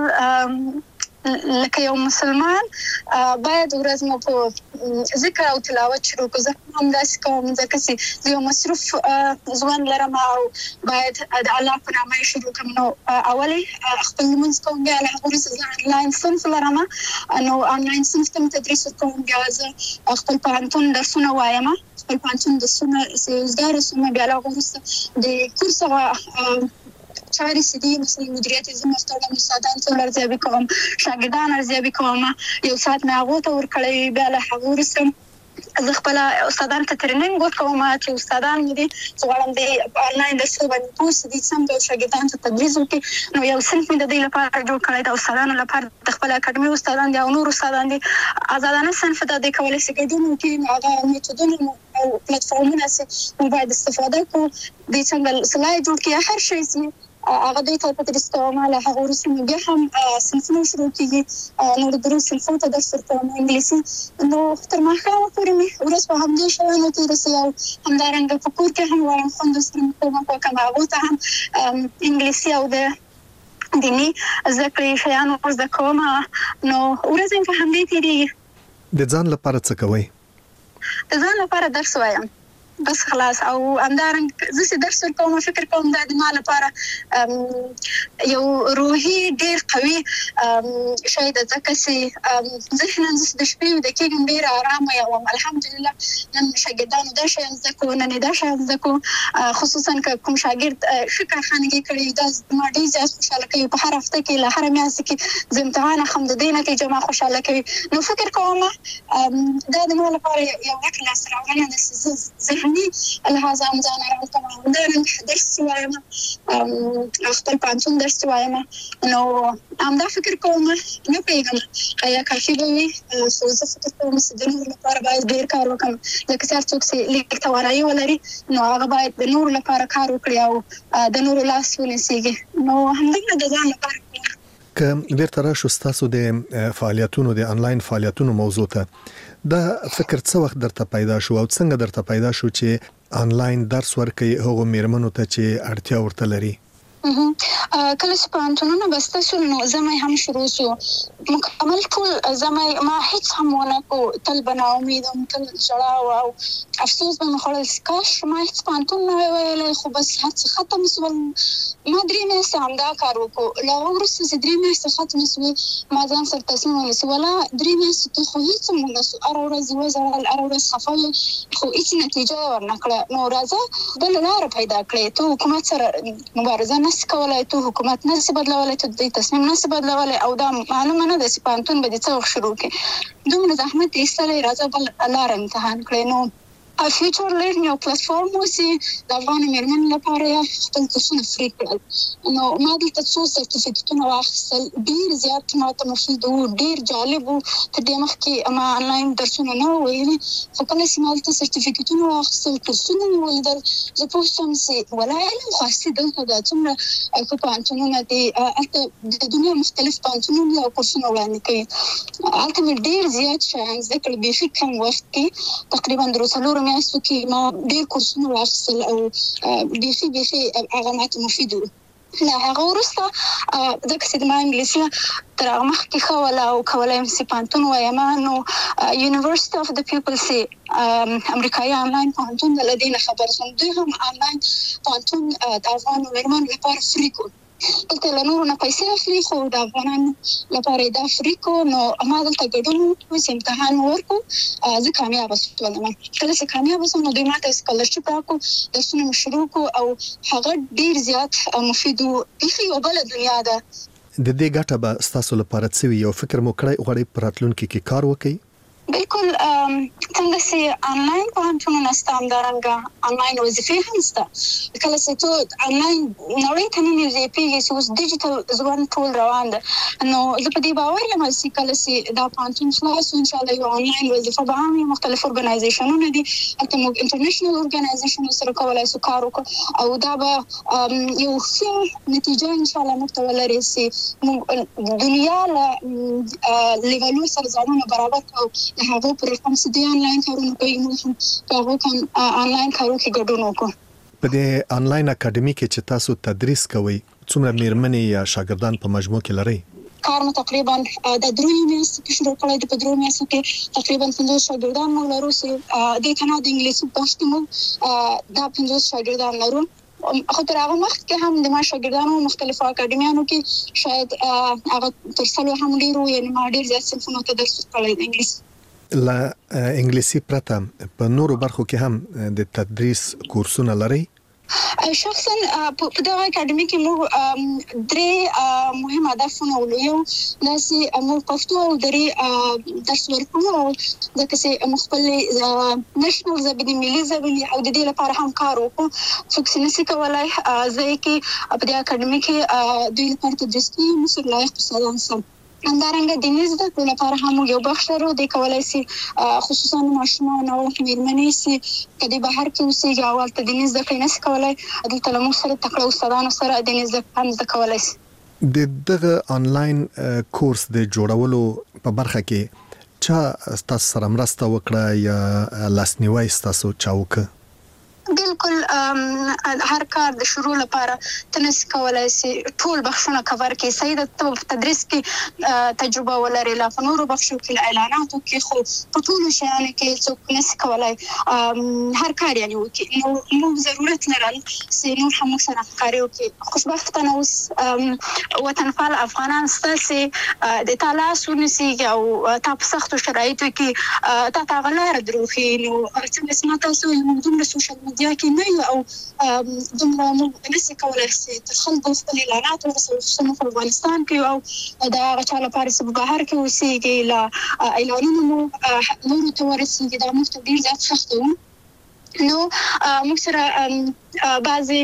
لکه یو مسلمان باید ورځ مو په ذکر او تلاوت شروع کړو زه هم داسې کوم ځکه چې یو مصروف ژوند لرم او باید د الله په نامه شروع کړم نو اولي خپل لمونځ کوم بیا له هغه وروسته آنلاین صنف لرم نو آنلاین صنف ته تدریس کوم بیا زه خپل پوهنتون درسونه وایم خپل پوهنتون درسونه زده بیا له هغه وروسته د کورس چاري سدي مثلا مدیریت زما ستاسو استادان څو ارزیابي کوم شاګردان ارزیابي کوم یو ساعت مې هغه ته ورکړی بیا له هغه وروسته زه خپل استادان ته ټریننګ ورکوم چې استادان دې څوړم دې آنلاین درس باندې پوس دي سم د شاګردان ته تدریس وکړي نو یو صنف مې د دې لپاره جوړ کړی دا استادانو لپاره د خپل اکاډمي استادان دي او نور استادان دي آزادانه صنف ته د کولای شي ګډون وکړي هغه میتودونه او پلیټ فارمونه چې موږ باید استفاده کوو د څنګه سلای جوړ کړي هر شي هغه دوی ته تدریس کوم. له هغه وروسته بیا هم صنفونه شروع کیږي، نور دروس صنفونو ته درس ورکوم انګلیسي. نو تر ماښامه پورې مې ورځ په همدې شیانو تېره او همدارنګه په کور کې هم وایم خوندو سره کومک وکړم، هغو ته هم انګلیسي او د دیني زده کړې شیان زده کوم. نو ورځ مې په همدې تېرېږي. د ځان لپاره څه کوئ؟ د ځان لپاره درس وایم بس خلاص. او همدارنګه زه چې درس ورکوم فکر کوم دا د ما لپاره یو روحي ډېر قوي شی ده، ځکه چې ذهنا زه د شپې ویده کېږم ډېره ارامه یم. الحمدلله نن شاګردانو دا شیان زده کړو، نن دا شیان زده کړو. خصوصا که کوم شاګرد ښه کارخانګي کړې دا ما ډېر زیات خوشحاله کوي. په هر هفته کې له هره میاشتې کې زه امتحان اخلم، د دې نتیجه ما خوشحاله کوي. نو فکر کوم دا د ما لپاره یو غټ لاسته راوړنه ده چې زه لحاظ هم ځان ارام کوم. همدارنګه درس چې وایم خپل پوهنتون درس چې وایم، نو همدا فکر کوم نه پوهېږم آیا کافي به وي، خو زه فکر کوم چې د نورو لپاره باید ډېر کار وکړم. لکه چې هر څوک چې لیک توانایي ولري نو هغه باید د نورو لپاره کار وکړي او د نورو لاس ونیسېږي. نو همدغه د ځان لپاره که بیرته راشو ستاسو د فعالیتونو د آنلاین فعالیتونو موضوع ته، دا فکر څه وخت درته پیدا شو او څنګه درته پیدا شو چې آنلاین درس ورکړئ هغو میرمنو ته چې اړتیا ورته لري؟ کله چې پوهنتونونه بسته شول نو زمای هم شروع شو. مکمل ټول زمای ما هیڅ هم ونه کو، تل به ناامید وم، تل ژړا او افسوس به مې خوړل چې کاش ما هیڅ پوهنتون نه وای ویلی، خو بس هر څه ختم شول. ما 3 میاشتې همدا کار وکړو. له هغه وروسته چې 3 میاشتې ختمې شوې ما ځان سره تصمیم ونیسو ولا 3 میاشتې ته خو هیڅ هم ونه سو. هره ورځ یې وژړل، هره ورځ خفه وم، خو هیڅ نتیجه یې ورنه کړه. نو راځه بله لاره پیدا کړې، ته حکومت سره مبارزه نسې کولی، ته حکومت نسې بدلولی، ته د تصمیم نسې بدلولی، او دا معلومه نه ده چې پوهنتون به دې څه وخت شروع کړي. دومره زحمت یې ایستلی، راځه بل لاره امتحان کړې. نو فیوچر لرنینګ یو پلیټفارم و چې د افغانو میرمنو لپاره یې خپل کورسونه فری کړل. نو ما دلته څو سرټیفیکټونه واخیستل، ډېر زیات ما ته مفید وو، ډېر جالب وو. تر دې مخکې ما آنلاین درسونه نه وو ویلي، خو کله چې ما دلته سرټیفیکټونه واخیستل، کورسونه مې ولیدل، زه پوه شوم چې ولا علم خو اصلي دلته ده. څومره ښه پوهنتونونه دي، هلته د دنیا مختلف پوهنتونونه او کورسونه وړاندې کوي. هلته مې ډېر زیات شیان زده کړل، بیخي کم وخت کې تقریبا 3 میاشتو کې ما ډېر کورسونه واخیستل او بیخي هغه ماته مفید وو. له هغه وروسته ځکه چې ما انګلیسي تر هغه مخکې ښه وله او کولی یم چې پوهنتون وایم، نو یونیورسټي اف د پیپلز چې امریکایي آنلاین پوهنتون ده له دې نه خبر شوم. دوی هم آنلاین پوهنتون د افغانو میرمنو لپاره فری کړو. دلته له نورو نه پیسې اخلي، خو د افغانانو لپاره یې دا فری کړو. نو ما دلته ګډون وکړو چې امتحان ورکړو. زه کامیابه شولم. کله چې کامیابه شوم نو دوی ما ته سکالرشپ راکړو، درسونه مې شروع کړو او هغه ډېر زیات مفید و. بیخي یوه بله دنیا ده. د دې ګټه به ستاسو لپاره څه وي؟ یو فکر مو کړی غواړئ په راتلونکي کې کار وکړئ؟ بالکل څنګه چې آنلاین پوهنتونونه شته، همدارنګه آنلاین وظیفې هم شته. کله چې ته آنلاین نړۍ ته ننوځې پوهېږې چې اوس ډیجیټل ژوند ټول روان ده. نو زه په دې باور یم چې کله چې دا پوهنتون خلاص شو انشاءالله یو آنلاین وظیفه به هم وي. مختلف ارګنایزیشنونه دي، هلته موږ انټرنیشنل ارګنایزیشنو سره کولی شو کار وکړو او دا به یو ښه نتیجه انشاءالله موږ ته ولري چې موږ دنیا له لیولو سره ځانونه برابر کړو. د هغو پر رقم چې دوی آنلاین کارونه کوي، موږ هم په هغو آنلاین کارو کې ګډون وکړو. په دې آنلاین اکاډمي کې چې تاسو تدریس کوئ، څومره میرمنې یا شاګردان په مجموع کې لرئ؟ کار مو تقریبا د 3 میاشتو کې شروع کړی دی. په 3 میاشتو کې تقریبا 50 شاګردان موږ لرو چې دې ته نه د انګلیسي بحث کې موږ دا 50 شاګردان لرو. خو تر هغه وخت کې هم د ما شاګردانو مختلفو اکاډمیانو کې شاید هغه تر 100 هم ډېر وو، یعنې ما ډېر زیات صنفونو ته درس ورکړی د انګلیسي. له انګلیسي پرته په نورو برخو کې هم د تدریس کورسونه لرئ؟ شخصا په دغه اکاډمي کې موږ 3 مهم هدفونه ولرو. یو دا چې موږ پښتو او دري درس ورکوو، ځکه چې موږ خپل نېشنل ژبې، ملي ژبې او د دې لپاره هم کار وکړو. څوک چې نشي کولی زه یې کې په دې اکاډمي کې دوی لپاره تدریس کوي، مصر لایق استادان سم. همدارنګه د نيز د لپاره هم یو بخش لرو د کولای شي خصوصا ماشومان او میرمنې سي کدي بهر کې اوسېږي او ته د نيز د کینس کولای د تلمو سره تکړه استادانو سره د نيز د هم د کولای شي د دغه انلاین کورس د جوړولو په برخه کې چا تاسو سره مرسته وکړه یا لاسنیوي تاسو چاوکه بالکل هر کار د شروع لپاره تنس کولای شي ټول بخښونه کور کې سید په تدریس کې تجربه ولري لا په نورو بخښو کې اعلاناتو کې خو په ټول شیانو کې څوک نس کولای هر کار یعنی وکي نو ضرورت لرل چې نور هم سره کار وکي خوشبختانه اوس وطنفال افغانان ستاسي د تلاش ونسي او تاسو سختو شرایطو کې تا غلار دروخي نو چې اسمه تاسو یو دومره سوشل میډیا کې نه او دومره موږ نسي کولای چې تر خلکو خپل اعلانات ورسوو په افغانستان کې او دا غچا لپاره چې بهر کې اوسېږي لا اعلانونه مو نور ته ورسېږي دا موږ ته ډېر زیات سخت وو نو موږ سره بعضي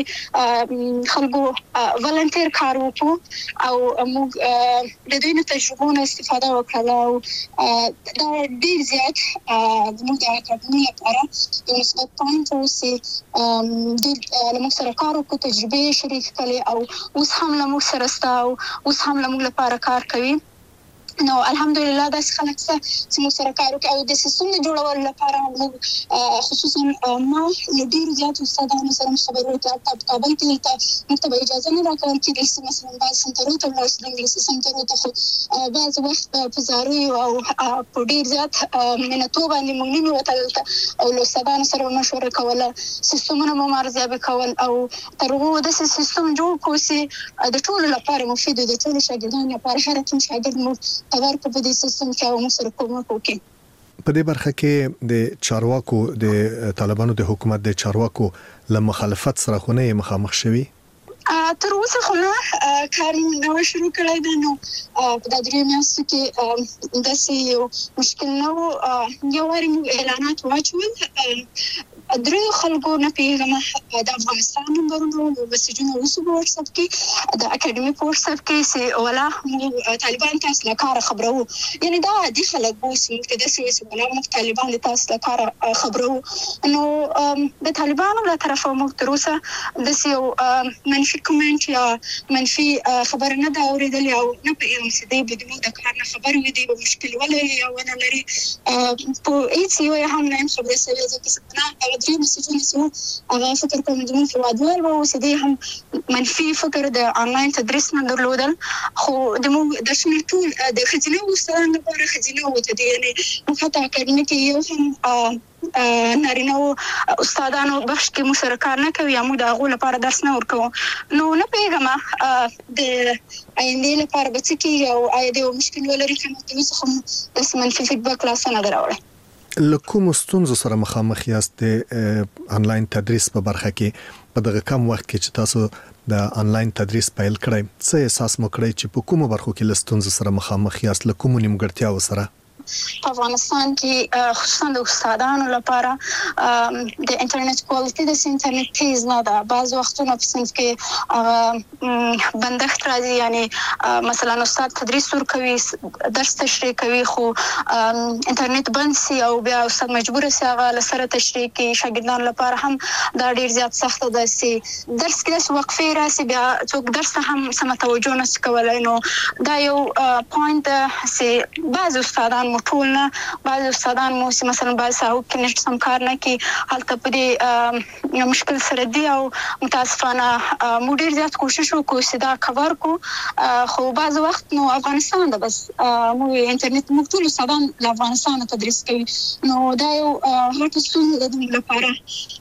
خلکو ولنټیر کار وکړو او موږ د دوی نه تجربو استفاده وکړه او دا ډېر زیات موږ د اکاډمي لپاره یو مثبت پوینټ و چې ډېر موږ سره کار وکړو تجربې شریک کړې او اوس هم موږ سره ستا او اوس هم موږ لپاره کار کوي نو الحمدلله دا خلک چې موږ سره کار وکړو او د سیستم جوړولو لپاره موږ خصوصا ما ډېر زیات استادانو سره خبرې وکړې په کابل کې ته مکتب اجازه نه راکول کېدل چې مثلا بعض سنټرو ته ولاړ شي انګلیسي سنټرو ته خو بعض وخت په زاري او په ډېر زیات منتو باندې موږ نه وتل او له استادانو سره مشوره کوله سیستمونه مو ارزیابي کول او تر هغه د سیستم جوړ کړو چې د ټولو لپاره مفید د ټولو شاګردانو لپاره هر کوم شاګرد مو خبر په دې سیستم کې او موږ سره کومک وکړي په دې برخه کې د چارواکو د طالبانو د حکومت د چارواکو له مخالفت سره خو نه مخامخ شوي تر اوسه خو نه کار نو شروع کړی دی نو په د درې میاشتو کې داسې یو مشکل نه و یو واري موږ اعلانات واچول درې خلکو نه پیغام د افغانستان نمبرونو مسیجونه وسو په واتس اپ کې د اکیډمي په واتس اپ کې چې ولا موږ طالبان تاسو له کار خبرو یعنی دا د خلک وو چې د سیاسي ولا موږ طالبان تاسو له کار خبرو نو د طالبانو له طرفه موږ تر اوسه د یو منفي کومنټ یا منفي خبر نه دا اوریدل او نه پیغام چې دی بدمو د کار نه خبر وي دی مشکل ولري او نه لري په هیڅ یو هم نه خبره سوي ځکه نه درې مسیجونه چې هغه فکر کوم د موږ وادوال وو چې دې هم منفي فکر د انلاین تدریس نه درلودل خو د موږ د شنو ټول د خزینه وستان لپاره خزینه وته دي یعنی موږ ته اکاډمي کې یو هم نارینه استادانو بخش کې مو سره کار نه کوي موږ د هغه لپاره درس نه ورکو نو نه پیغام د آینده لپاره به څه کیږي او آیا د مشکل ولري کوم څه هم د منفي فیډبک لاس نه دراوړي لکه ستونزو سره مخامخ یاست د انلاین تدریس په برخه کې په دغه کم وخت کې چې تاسو د انلاین تدریس پیل کړئ څه احساس مو کړی چې په کومه برخو کې ستونزو سره مخامخ یاست لکه کوم نیمګړتیاو سره په افغانستان کې خصوصا د استادانو لپاره د انټرنیټ کوالټي د انټرنیټ تیز نه ده بعض وختونه په صنف کې بندښت راځي یعنی مثلا استاد تدریس ورکوي درس تشریح کوي خو انټرنیټ بند سي او بیا استاد مجبور سي هغه لسره تشریح کوي شاګردانو لپاره هم دا ډیر زیات سخت ده چې درس کې وقفه راسي بیا څوک درس ته هم سم توجه نه کولای نو دا یو پوینټ چې بعض استادان ټول نه بعض استادان مو مثلا بعض او کې نشته سم کار نه کوي حالت په دې مشکل سره دی او متاسفانه مو ډیر زیات کوشش وکړو چې دا کور کو خو بعض وخت نو افغانستان ده بس مو انټرنیټ مو ټول استادان له افغانستان تدریس کوي نو دا یو هټ ستونزه ده لپاره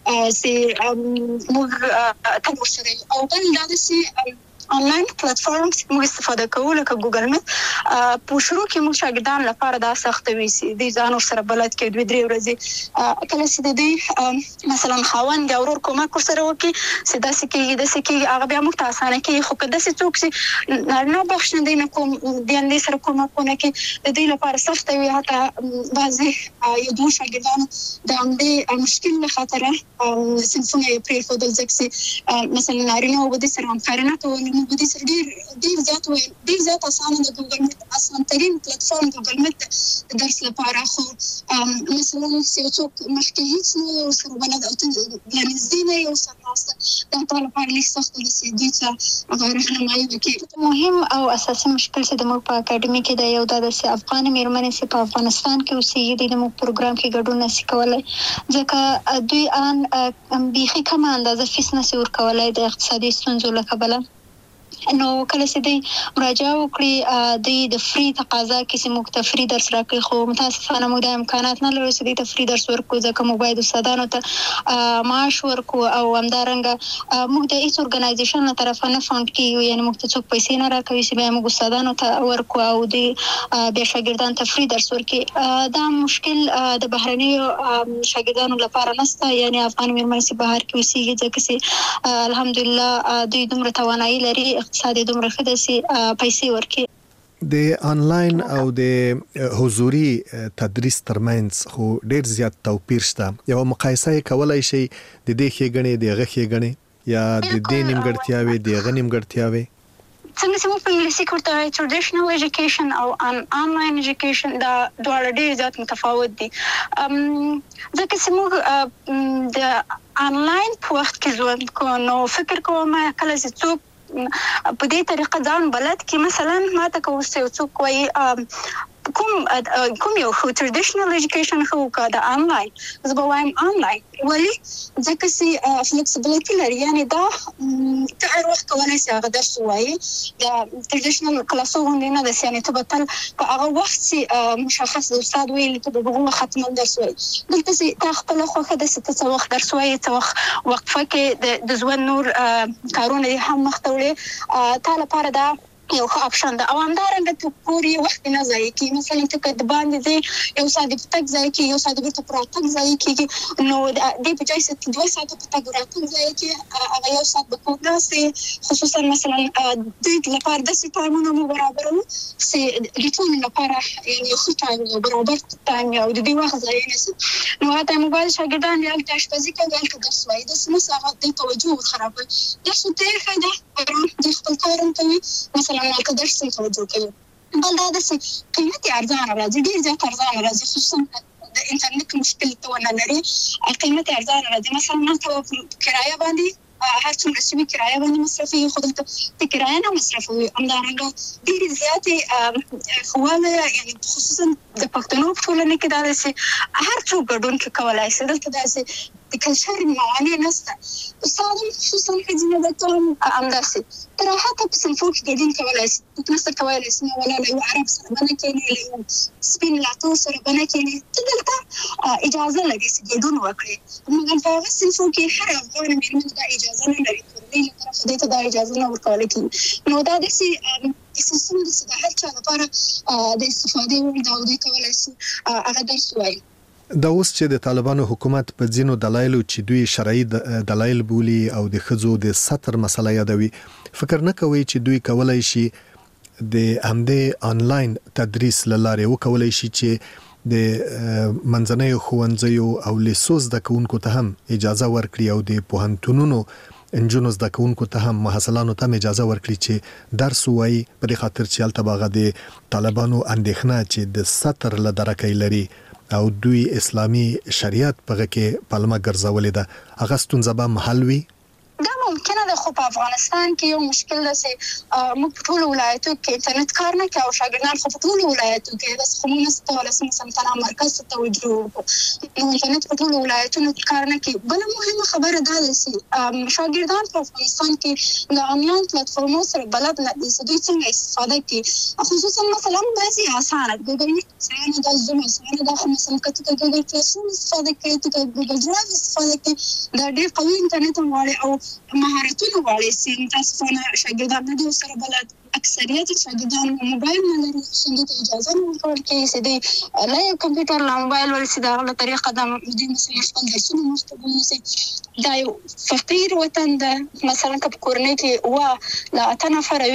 چې مو تاسو سره او بل دا چې آنلاین پلیټفارمز موږ استفاده کوو لکه ګوګل میټ په شروع کې موږ شاګردان لپاره دا سخت وي چې د ځان سره بلد کې 2-3 ورځې کله چې د دې مثلا خاوند او ورور کومک سره وکي چې داسې کې هغه بیا موږ ته اسانه کې خو کله چې څوک چې نه بخښنه دي نه کوم د اندې سره کومکونه کې د دې لپاره سخت وي حتی بعضي یو دوه شاګردان د همدې مشکل له خاطر صنفونه پرې خودل ځکه مثلا نارینه او د سره همکاري نه کوي موږ به دې سره ډېر زیات اسانه د ګوګل میټ اسان ترين پلیټفارم ګوګل میټ د درس لپاره خو مثلا یو څوک مخکې هیڅ نه سره بلد او نږدې نه یو سره ناسته دا ټول لپاره لیک سخت دي چې دوی ته هغه راهنمایي وکړي. مهم او اساسي مشکل چې د موږ په اکاډمي کې د یو د افغان مېرمنې چې په افغانستان کې اوسېږي د موږ پروګرام کې ګډون نشي کولای ځکه دوی ان بیخي کم اندازه فیس نشي ورکولای د اقتصادي ستونزو له کبله. نو کله چې دوی مراجعه وکړي دوی د فری تقاضا کې چې موږ ته فری درس راکړي خو متاسفانه موږ د امکانات نه لرو چې دوی ته فری درس ورکړو ځکه موږ باید استادانو ته معاش ورکړو او همدارنګه موږ د هیڅ ارګنایزیشن له طرفه نه فنډ کیږو یعنی موږ ته څوک پیسې نه راکوي چې بیا موږ استادانو ته ورکړو او دوی بیا شاګردانو ته فری درس ورکړي. دا مشکل د بهرنیو شاګردانو لپاره نشته یعنی افغان مېرمنې چې بهر کې اوسېږي ځکه چې الحمدلله دوی دومره توانایي لري اقتصاد دومره ښه ده چې پیسې ورکړي. د انلاین او د حضوري تدریس ترمنځ خو ډیر زیات توپیر شته. یو مقایسه کولای شي د دې ښېګڼې د هغه ښېګڼې یا د دې نیمګړتیاوې د هغه نیمګړتیاوې څنګه چې موږ په انګلیسي کې ورته وایو ټریډیشنل ایجوکیشن او آنلاین ایجوکیشن دا دواړه ډېر زیات متفاوت دي ځکه چې موږ د آنلاین په وخت کې ژوند کوو نو فکر کوم کله چې څوک په دې طریقه ځان بلد کې مثلا ما ته کوڅه څوک وایي کوم یو ټریډیشنل ایجوکیشن خو کا د آنلاین زه به وایم آنلاین ولی ځکه چې فلیکسیبিলিټی لري یعنی دا ته هر وخت کولای شې هغه درس وایي د ټریډیشنل کلاسونو نه د یعنی ته به تل په هغه وخت چې مشخص استاد ویل ته به هغه ختم درس وایي دلته چې تا خپل خوخه د څه وخت درس وایي څه وقفه کې د ژوند نور کارونه هم مختوړي تا لپاره دا یو ښه اپشن ده او همدارنګه ته پورې وخت نه ضایع کېږي مثلا ته که د باندې ځې یو ساعت په تګ ضایع کېږي یو ساعت بېرته په راتګ ضایع کېږي نو دې په ځای چې 2 ساعته په تګ راتګ ضایع کېږي هغه یو ساعت به کور داسې خصوصا مثلا دوی لپاره داسې ټایمونه مو برابروو چې د ټولو لپاره یو ښه ټایم یو برابر ټایم او د دې وخت ضایع نه شي نو هغه موبایل شاګردان یې هلته اشپزي کوي هلته درس وایي داسې نه هغه دې توجه خرابوي درس ورته یې ښه ده د خپل کار هم کوي مثلا که درس توجه کوي بل دا د قیمتي ارزانه راځي ډېر زیات ارزانه راځي خصوصا د انټرنیټ مشکل ته ونه لري قیمتي ارزانه راځي مثلا نن ته کرایه باندې هر څومره چې کرایه باندې مصرفي خو دلته د کرایه نه مصرفوي همدارنګه ډېرې زیاتې ښوونه یعنی خصوصا د پښتنو په ټولنه کې دا ده چې هر څوک ګډون کې کولی شي دلته داسې د کلچر موانع نشته استاد خصوصا ښځینه ده ته هم همداسې تر حتی په صنفو کې ګډون کولی شي نسته کولی شي نه ولا له یو عرب سره به نه کښېني له یو سپین لاتو سره به نه کښېني ته دلته اجازه لري چې ګډون وکړې مګر په هغه صنفو کې هر افغان مېرمن دا اجازه نه لري کورنۍ له طرفه دې ته دا اجازه نه ورکولی کېږي نو دا داسې سیستم دی چې د هر چا لپاره د استفادې وړ ده او دوی کولی شي هغه درس ووایي. دا اوس چې د طالبانو حکومت په ځینو دلایلو چې دوی شرعي دلایل بولي او د ښځو د سطر مسله یادوي فکر نه کوي چې دوی کولی شي د همدې آنلاین تدریس له لارې وکولی شي چې د منځنیو ښوونځیو او لیسو زده کوونکو ته هم اجازه ورکړي او د پوهنتونونو انجونو زده کوونکو ته هم محصلانو ته اجازه ورکړي چې درس وایي په دې خاطر چې هلته به هغه د طالبانو اندېښنه چې د سطر له درکۍ لري او دوی اسلامي شریعت په کې پلمه ګرځولې ده هغه ستونزه به حل وي دا ممکنه ده خو په افغانستان کې یو مشکل ده چې موږ په ټولو ولایتو کې انټرنیټ کار نه کوي او شاګردان خو په ټولو ولایتو کې داسې خو موږ نشو کولی چې مثلا مرکز ته توجه وکړو نو انټرنیټ په ټولو ولایتونو کې کار نه کوي بله مهمه خبره دا ده چې شاګردان په افغانستان کې د آنلاین پلیټفارمو سره بلد نه دي چې دوی څنګه استفاده کوي خصوصا مثلا بعضې اسانه ګوګل میټ اسانه ده زوم اسانه ده خو مثلا که ته ګوګل کلاس روم استفاده کوي ته ګوګل ډرایو استفاده کوي دا ډېر قوي انټرنیټ هم غواړي او مهارتونه غواړي چې متاسفانه شاګردان نه دي ورسره بلد اکثریت شاګردان موبایل نه لري څنګه ته اجازه نه ورکول کېږي چې دوی له یو کمپیوټر له موبایل ورسي د هغه له طریقه د دوی مثلا خپل درسونه مخته بونیسي دا یو فقیر وطن ده مثلا که په کورنۍ کې له 8 نفره وي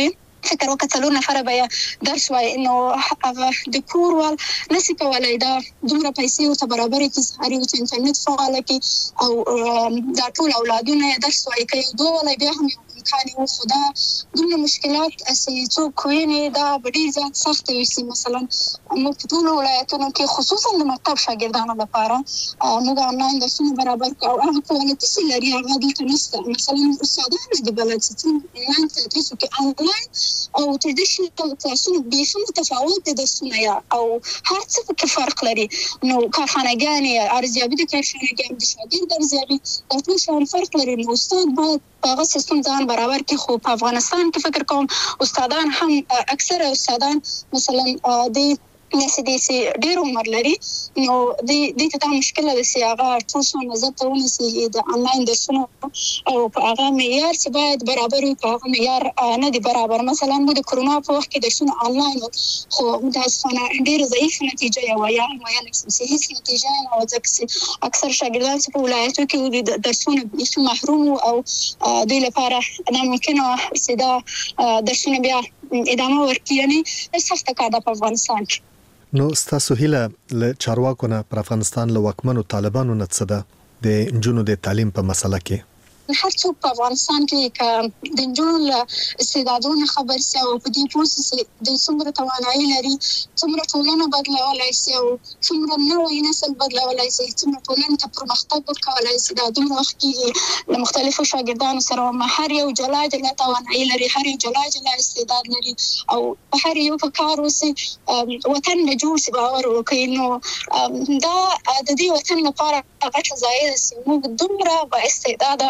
فکر وکړه 4 نفر به درس وای نو هغه د کور وال نسی کولای دا دومره پیسې او برابرې کې هرې انټرنیټ فعال کې او دا ټول اولادونه درس وای کوي دوه ولا بیا هم امکان او خدا دومره مشکلات اسې څوک ویني دا ډېر زیات سخت وي مثلا موږ په ټول ولایتونو کې خصوصا د مکتب شاګردانو لپاره موږ آنلاین درسونه برابر کوو او هغه کوالټي چې لري هغه دلته نشته مثلا استادان د بلد چې آنلاین تدریس کوي آنلاین او ټریډیشنل کلاسونه بیخي متفاوت دي درسونه او هر څه کې فرق لري نو کارخانه‌ګانې ارزیابي د کارخانه‌ګانو د شاګرد ارزیابي دا ټول شان فرق لري نو استاد باید هغه سیستم ځان برابر کې خو په افغانستان کې فکر کوم استادان هم اکثر استادان مثلا د نسديسي ډېر عمر لري نو د دې ته مشکل ده چې هغه ټول څه نظر ته ونیسي د انلاین درسونو او په هغه معیار چې باید برابر وي په هغه معیار نه دی برابر مثلا موږ د کرونا په وخت کې درسونه انلاین خو متاسفانه ډېر ضعیف نتیجه یې وایي هیڅ نتیجه نه و ځکه اکثر شاګردان چې په ولایتو کې د درسونو بیخي محروم او دوی لپاره ناممکنه چې دا درسونه بیا ادامه ورکړي نه سخته کار ده په افغانستان کې نو ستاسو هیله له چارواکو نه پر افغانستان له وکمنو طالبانو نه څه ده د نجونو د تعلیم په مسله کې هر څوک په افغانستان کې د نجونو استعدادونو خبر سي او په دې پروسس د څومره توانایي لري څومره ټولنه بدلولای شي او څومره نوې نسل بدلولای شي څومره ټولنه ته پرمختګ ورکولای شي دا دومره وخت کې د مختلفو شاګردانو سره هر یو جلا توانایي لري هر یو جلا استعداد لري او هر یو په کار وسي وطن له جوړ سي باور وکړي نو دا د دې وطن لپاره غټه ځای ده چې موږ دومره با استعداده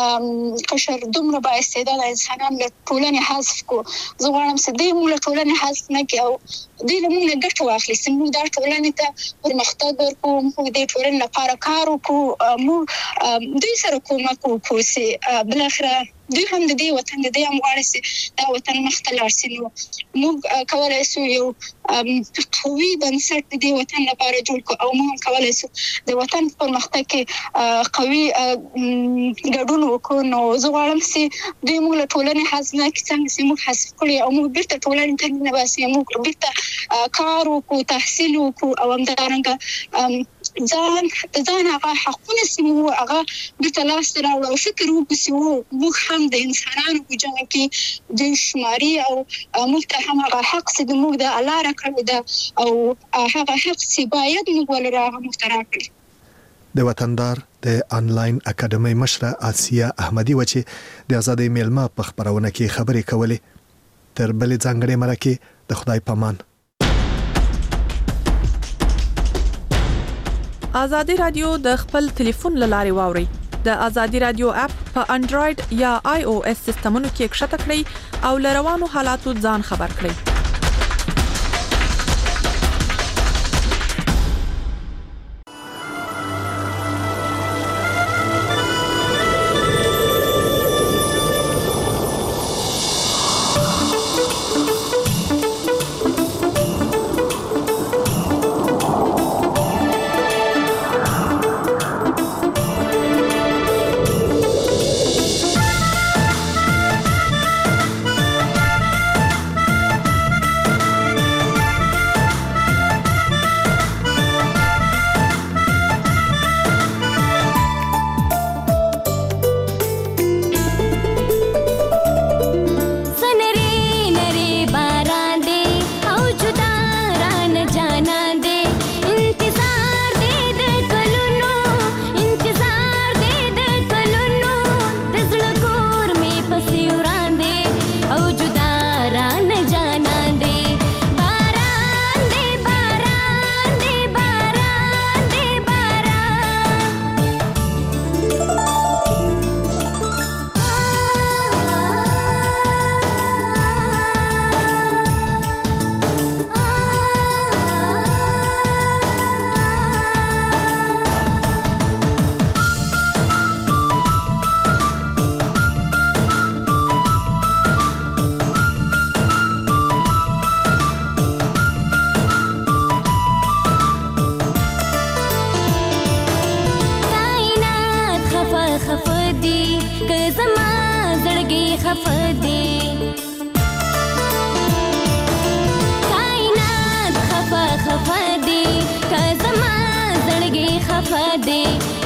قشر دومره با استعداد انسانان له ټولنې حذف کو زه غواړم چې دې موږ له ټولنې حذف نه کړو دې له موږ ګټه واخلي چې موږ دا ټولنې ته پرمختګ ورکړو موږ دې ټولنې لپاره کار وکړو موږ دوی سره کومک وکړو چې بالاخره دوی هم د دې وطن د دې هم غواړي چې دا وطن مخته لاړ شي نو موږ کولی شو یو قوي بنسټ د دې وطن لپاره جوړ کړو او موږ کولی شو د وطن پرمختګ کې قوي ګډون وکړو نو زه غواړم چې دوی موږ له ټولنې حذف نه کړي څنګه چې موږ حذف کړي او موږ بیرته ټولنې ته ننباسي موږ بیرته کار وکړو تحصیل وکړو او همدارنګه ځان هغه حقونه چې موږ هغه بیرته لاسته راوړو او فکر وکړو چې موږ هم د انسانانو په جمع کې د شماري او موږ ته هم هغه حق چې موږ د الله راکړی ده او هغه حق چې باید موږ ولرو هغه موږ ته راکړي د وطندار د انلاین اکیډمي مشره آسیا احمدی وچی د آزادۍ میلمه په خبرونه کې خبرې کولې تر بلې ځانګړې مرکه د خدای پامان آزادۍ رادیو د خپل ټلیفون لارې واوري د آزادۍ رادیو اپ په انډراید یا آی او اس سیستمونو کې ښکته کړئ او لروانو حالاتو ځان خبر کړئ دې